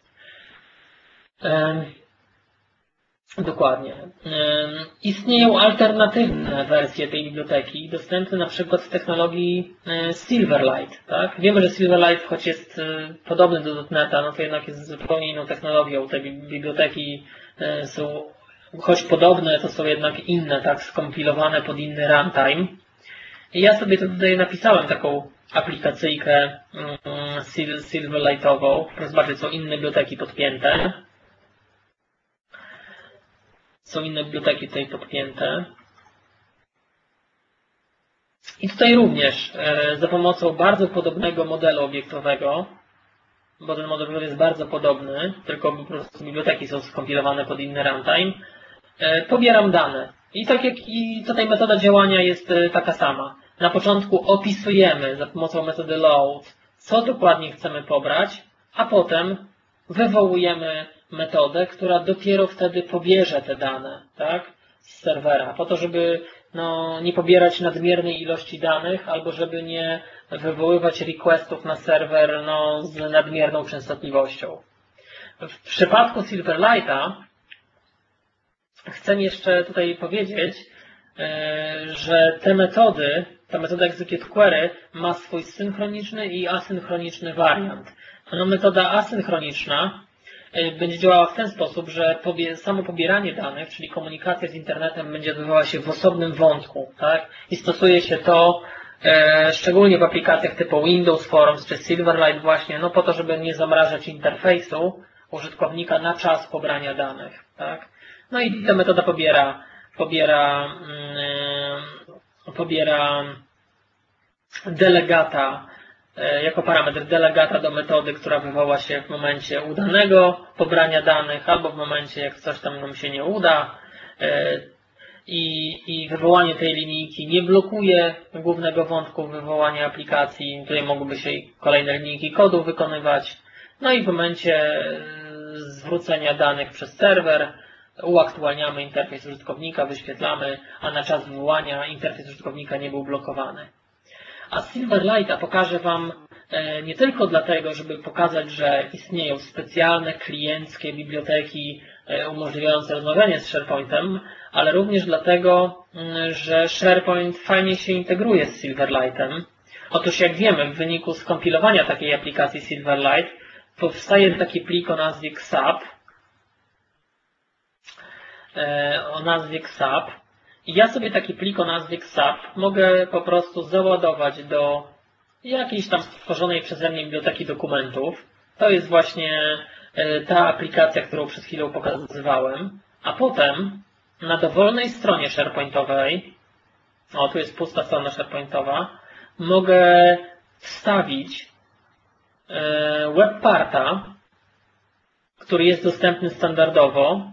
Dokładnie. Istnieją alternatywne wersje tej biblioteki, dostępne na przykład w technologii Silverlight. Tak? Wiemy, że Silverlight, choć jest podobny do dot neta, no to jednak jest zupełnie inną technologią. Te biblioteki są, choć podobne, to są jednak inne, tak, skompilowane pod inny runtime. I ja sobie tutaj napisałem taką aplikacyjkę Silverlightową. Zobaczcie, są inne biblioteki podpięte. Są inne biblioteki tutaj podpięte. I tutaj również za pomocą bardzo podobnego modelu obiektowego, bo ten model jest bardzo podobny, tylko po prostu biblioteki są skompilowane pod inny runtime, pobieram dane. I tak jak i tutaj metoda działania jest taka sama. Na początku opisujemy za pomocą metody load, co dokładnie chcemy pobrać, a potem wywołujemy metodę, która dopiero wtedy pobierze te dane, tak, z serwera, po to, żeby no, nie pobierać nadmiernej ilości danych, albo żeby nie wywoływać requestów na serwer no, z nadmierną częstotliwością. W przypadku Silverlighta chcę jeszcze tutaj powiedzieć, że te metody, ta metoda execute query ma swój synchroniczny i asynchroniczny wariant. No, metoda asynchroniczna będzie działała w ten sposób, że samo pobieranie danych, czyli komunikacja z internetem będzie odbywała się w osobnym wątku, tak? I stosuje się to e, szczególnie w aplikacjach typu Windows Forms czy Silverlight właśnie, no po to, żeby nie zamrażać interfejsu użytkownika na czas pobrania danych, tak? No i ta metoda pobiera, pobiera, yy, pobiera delegata jako parametr delegata do metody, która wywoła się w momencie udanego pobrania danych albo w momencie, jak coś tam nam się nie uda i, i wywołanie tej linijki nie blokuje głównego wątku wywołania aplikacji. Tutaj mogłyby się kolejne linijki kodu wykonywać. No i w momencie zwrócenia danych przez serwer uaktualniamy interfejs użytkownika, wyświetlamy, a na czas wywołania interfejs użytkownika nie był blokowany. A Silverlighta pokażę Wam nie tylko dlatego, żeby pokazać, że istnieją specjalne klienckie biblioteki umożliwiające rozmawianie z SharePointem, ale również dlatego, że SharePoint fajnie się integruje z Silverlightem. Otóż jak wiemy, w wyniku skompilowania takiej aplikacji Silverlight powstaje taki plik o nazwie X A P, o nazwie X A P. I ja sobie taki plik o nazwie X A P mogę po prostu załadować do jakiejś tam stworzonej przeze mnie biblioteki dokumentów. To jest właśnie ta aplikacja, którą przed chwilą pokazywałem. A potem na dowolnej stronie SharePointowej, o tu jest pusta strona SharePointowa, mogę wstawić webparta, który jest dostępny standardowo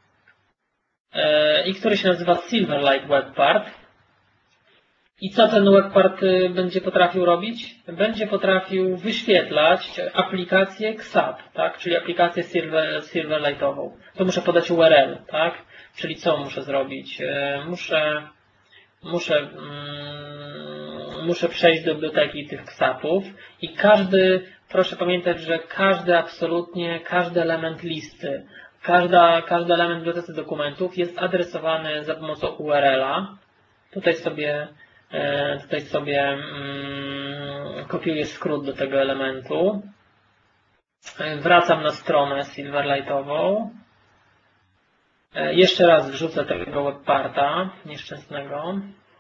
i który się nazywa Silverlight WebPart. I co ten WebPart będzie potrafił robić? Będzie potrafił wyświetlać aplikację X A P, tak? Czyli aplikację Silver, Silverlightową. To muszę podać U R L, tak? Czyli co muszę zrobić? Muszę, muszę, mm, muszę przejść do biblioteki tych X A P-ów i każdy, proszę pamiętać, że każdy absolutnie, każdy element listy, Każda, każdy element biblioteki dokumentów jest adresowany za pomocą U R L-a. Tutaj sobie, tutaj sobie mm, kopiuję skrót do tego elementu. Wracam na stronę Silverlightową. Jeszcze raz wrzucę tego webparta nieszczęsnego.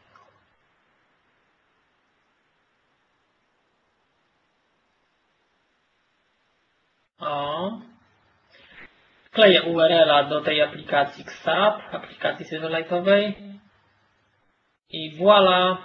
O. Wkleję U R L-a do tej aplikacji X A P, aplikacji Silverlightowej i voila,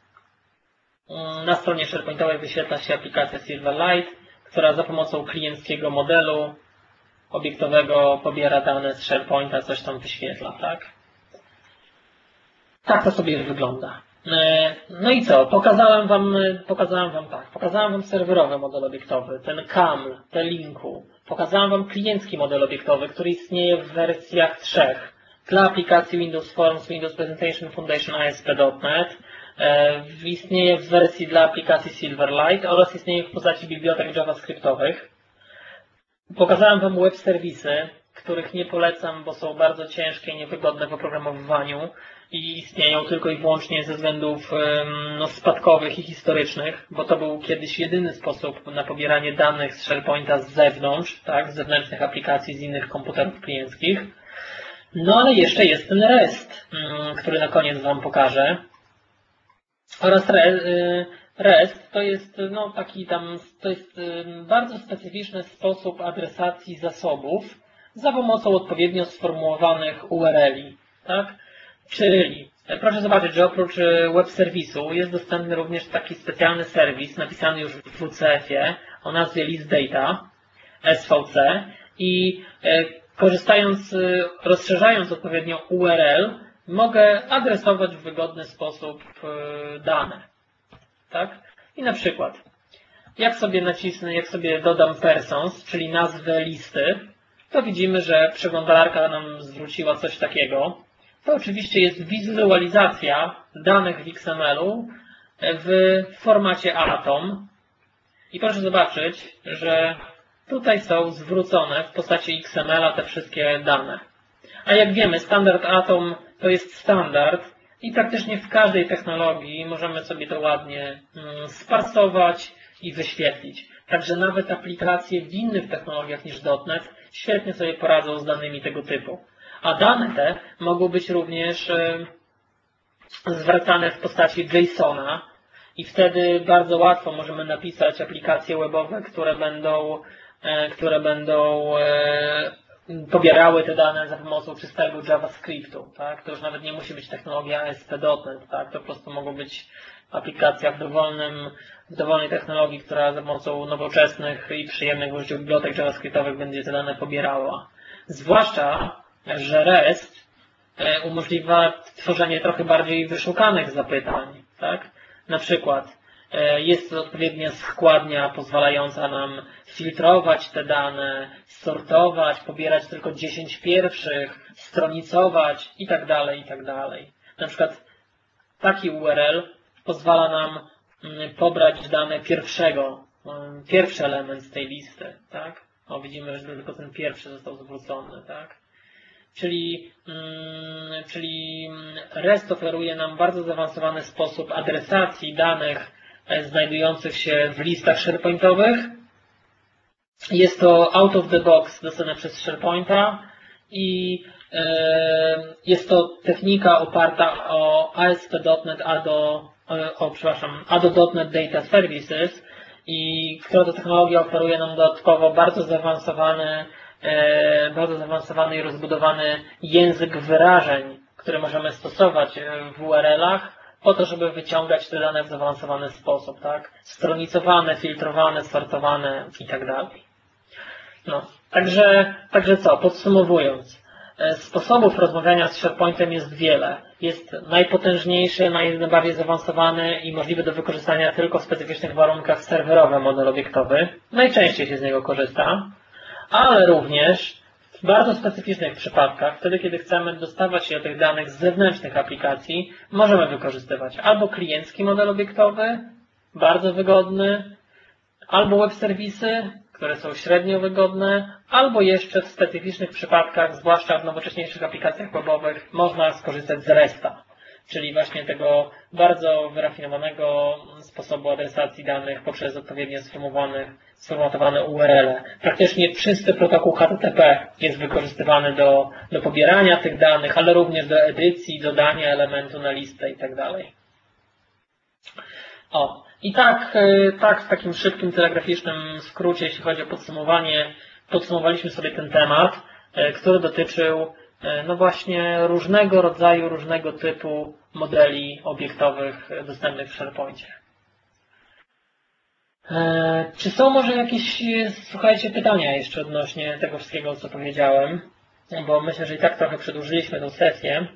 na stronie SharePointowej wyświetla się aplikacja Silverlight, która za pomocą klienckiego modelu obiektowego pobiera dane z SharePointa, coś tam wyświetla, tak? Tak to sobie wygląda. No i co? Pokazałem Wam, pokazałem Wam tak, pokazałem Wam serwerowy model obiektowy, ten C A M L, te linku. Pokazałem Wam kliencki model obiektowy, który istnieje w wersjach trzech. Dla aplikacji Windows Forms, Windows Presentation Foundation A S P kropka net. Istnieje w wersji dla aplikacji Silverlight oraz istnieje w postaci bibliotek javascriptowych. Pokazałem Wam web serwisy, których nie polecam, bo są bardzo ciężkie i niewygodne w oprogramowywaniu i istnieją tylko i wyłącznie ze względów no, spadkowych i historycznych, bo to był kiedyś jedyny sposób na pobieranie danych z SharePointa z zewnątrz, tak, z zewnętrznych aplikacji, z innych komputerów klienckich. No ale jeszcze jest ten REST, który na koniec Wam pokażę. Oraz REST to jest no, taki tam, to jest bardzo specyficzny sposób adresacji zasobów za pomocą odpowiednio sformułowanych U R L-i, tak? Czyli proszę zobaczyć, że oprócz web serwisu jest dostępny również taki specjalny serwis napisany już w W C F-ie o nazwie List Data, S V C, i korzystając, rozszerzając odpowiednio U R L, mogę adresować w wygodny sposób dane. Tak? I na przykład, jak sobie nacisnę, jak sobie dodam persons, czyli nazwę listy, to widzimy, że przeglądarka nam zwróciła coś takiego. to oczywiście jest wizualizacja danych w X M L-u w formacie Atom. I proszę zobaczyć, że tutaj są zwrócone w postaci X M L-a te wszystkie dane. A jak wiemy, standard Atom to jest standard i praktycznie w każdej technologii możemy sobie to ładnie sparsować i wyświetlić. Także nawet aplikacje w innych technologiach niż dot net świetnie sobie poradzą z danymi tego typu. A dane te mogą być również zwracane w postaci JSON-a i wtedy bardzo łatwo możemy napisać aplikacje webowe, które będą, które będą pobierały te dane za pomocą czystego JavaScriptu. Tak? To już nawet nie musi być technologia A S P kropka net. Tak? To po prostu mogą być aplikacja w, dowolnym, w dowolnej technologii, która za pomocą nowoczesnych i przyjemnych użyciu bibliotek JavaScriptowych będzie te dane pobierała. Zwłaszcza, że REST umożliwia tworzenie trochę bardziej wyszukanych zapytań. Tak? Na przykład jest odpowiednia składnia pozwalająca nam filtrować te dane, sortować, pobierać tylko dziesięć pierwszych, stronicować itd., itd. Na przykład taki U R L pozwala nam pobrać dane pierwszego, pierwszy element z tej listy. Tak? O, widzimy, że tylko ten pierwszy został zwrócony. Tak? Czyli, mm, czyli REST oferuje nam bardzo zaawansowany sposób adresacji danych znajdujących się w listach SharePointowych. Jest to out of the box dostępne przez SharePointa i e, jest to technika oparta o A S P kropka net Ado, o, przepraszam, Ado kropka net Data Services, i która to technologia oferuje nam dodatkowo bardzo zaawansowany bardzo zaawansowany i rozbudowany język wyrażeń, który możemy stosować w U R L-ach po to, żeby wyciągać te dane w zaawansowany sposób, tak? Stronicowane, filtrowane, sortowane i tak dalej. No, także, także co, podsumowując, sposobów rozmawiania z SharePointem jest wiele. Jest najpotężniejszy, najbardziej zaawansowany i możliwy do wykorzystania tylko w specyficznych warunkach serwerowy model obiektowy. Najczęściej się z niego korzysta. Ale również w bardzo specyficznych przypadkach, wtedy kiedy chcemy dostawać się do tych danych z zewnętrznych aplikacji, możemy wykorzystywać albo kliencki model obiektowy, bardzo wygodny, albo web serwisy, które są średnio wygodne, albo jeszcze w specyficznych przypadkach, zwłaszcza w nowocześniejszych aplikacjach webowych, można skorzystać z RESTA, czyli właśnie tego bardzo wyrafinowanego sposobu adresacji danych poprzez odpowiednio sformułowane, sformatowane U R L-e. Praktycznie czysty protokół H T T P jest wykorzystywany do, do pobierania tych danych, ale również do edycji, dodania elementu na listę itd. O, i tak, tak w takim szybkim, telegraficznym skrócie, jeśli chodzi o podsumowanie, podsumowaliśmy sobie ten temat, który dotyczył no właśnie różnego rodzaju, różnego typu modeli obiektowych dostępnych w SharePoincie. Czy są może jakieś, słuchajcie, pytania jeszcze odnośnie tego wszystkiego, co powiedziałem? Bo myślę, że i tak trochę przedłużyliśmy tę sesję.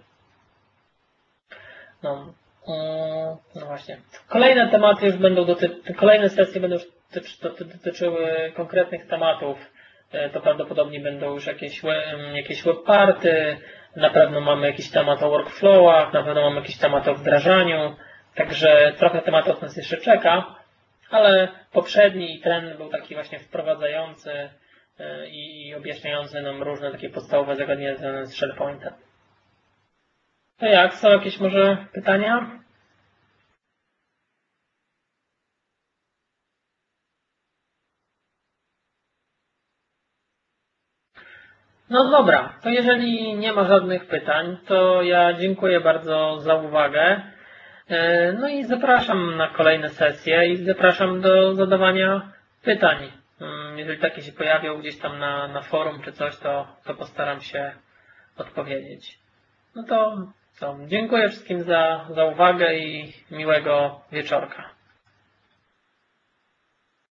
No, no właśnie. Kolejne tematy już będą dotyczyły, kolejne sesje będą dotyczyły konkretnych tematów. To prawdopodobnie będą już jakieś, jakieś webparty, na pewno mamy jakiś temat o workflowach, na pewno mamy jakiś temat o wdrażaniu, także trochę tematów nas jeszcze czeka, ale poprzedni i ten był taki właśnie wprowadzający i objaśniający nam różne takie podstawowe zagadnienia związane z SharePointem. To jak? Są jakieś może pytania? No dobra, to jeżeli nie ma żadnych pytań, to ja dziękuję bardzo za uwagę. No i zapraszam na kolejne sesje i zapraszam do zadawania pytań. Jeżeli takie się pojawią gdzieś tam na, na forum czy coś, to, to postaram się odpowiedzieć. No to co, dziękuję wszystkim za, za uwagę i miłego wieczorka.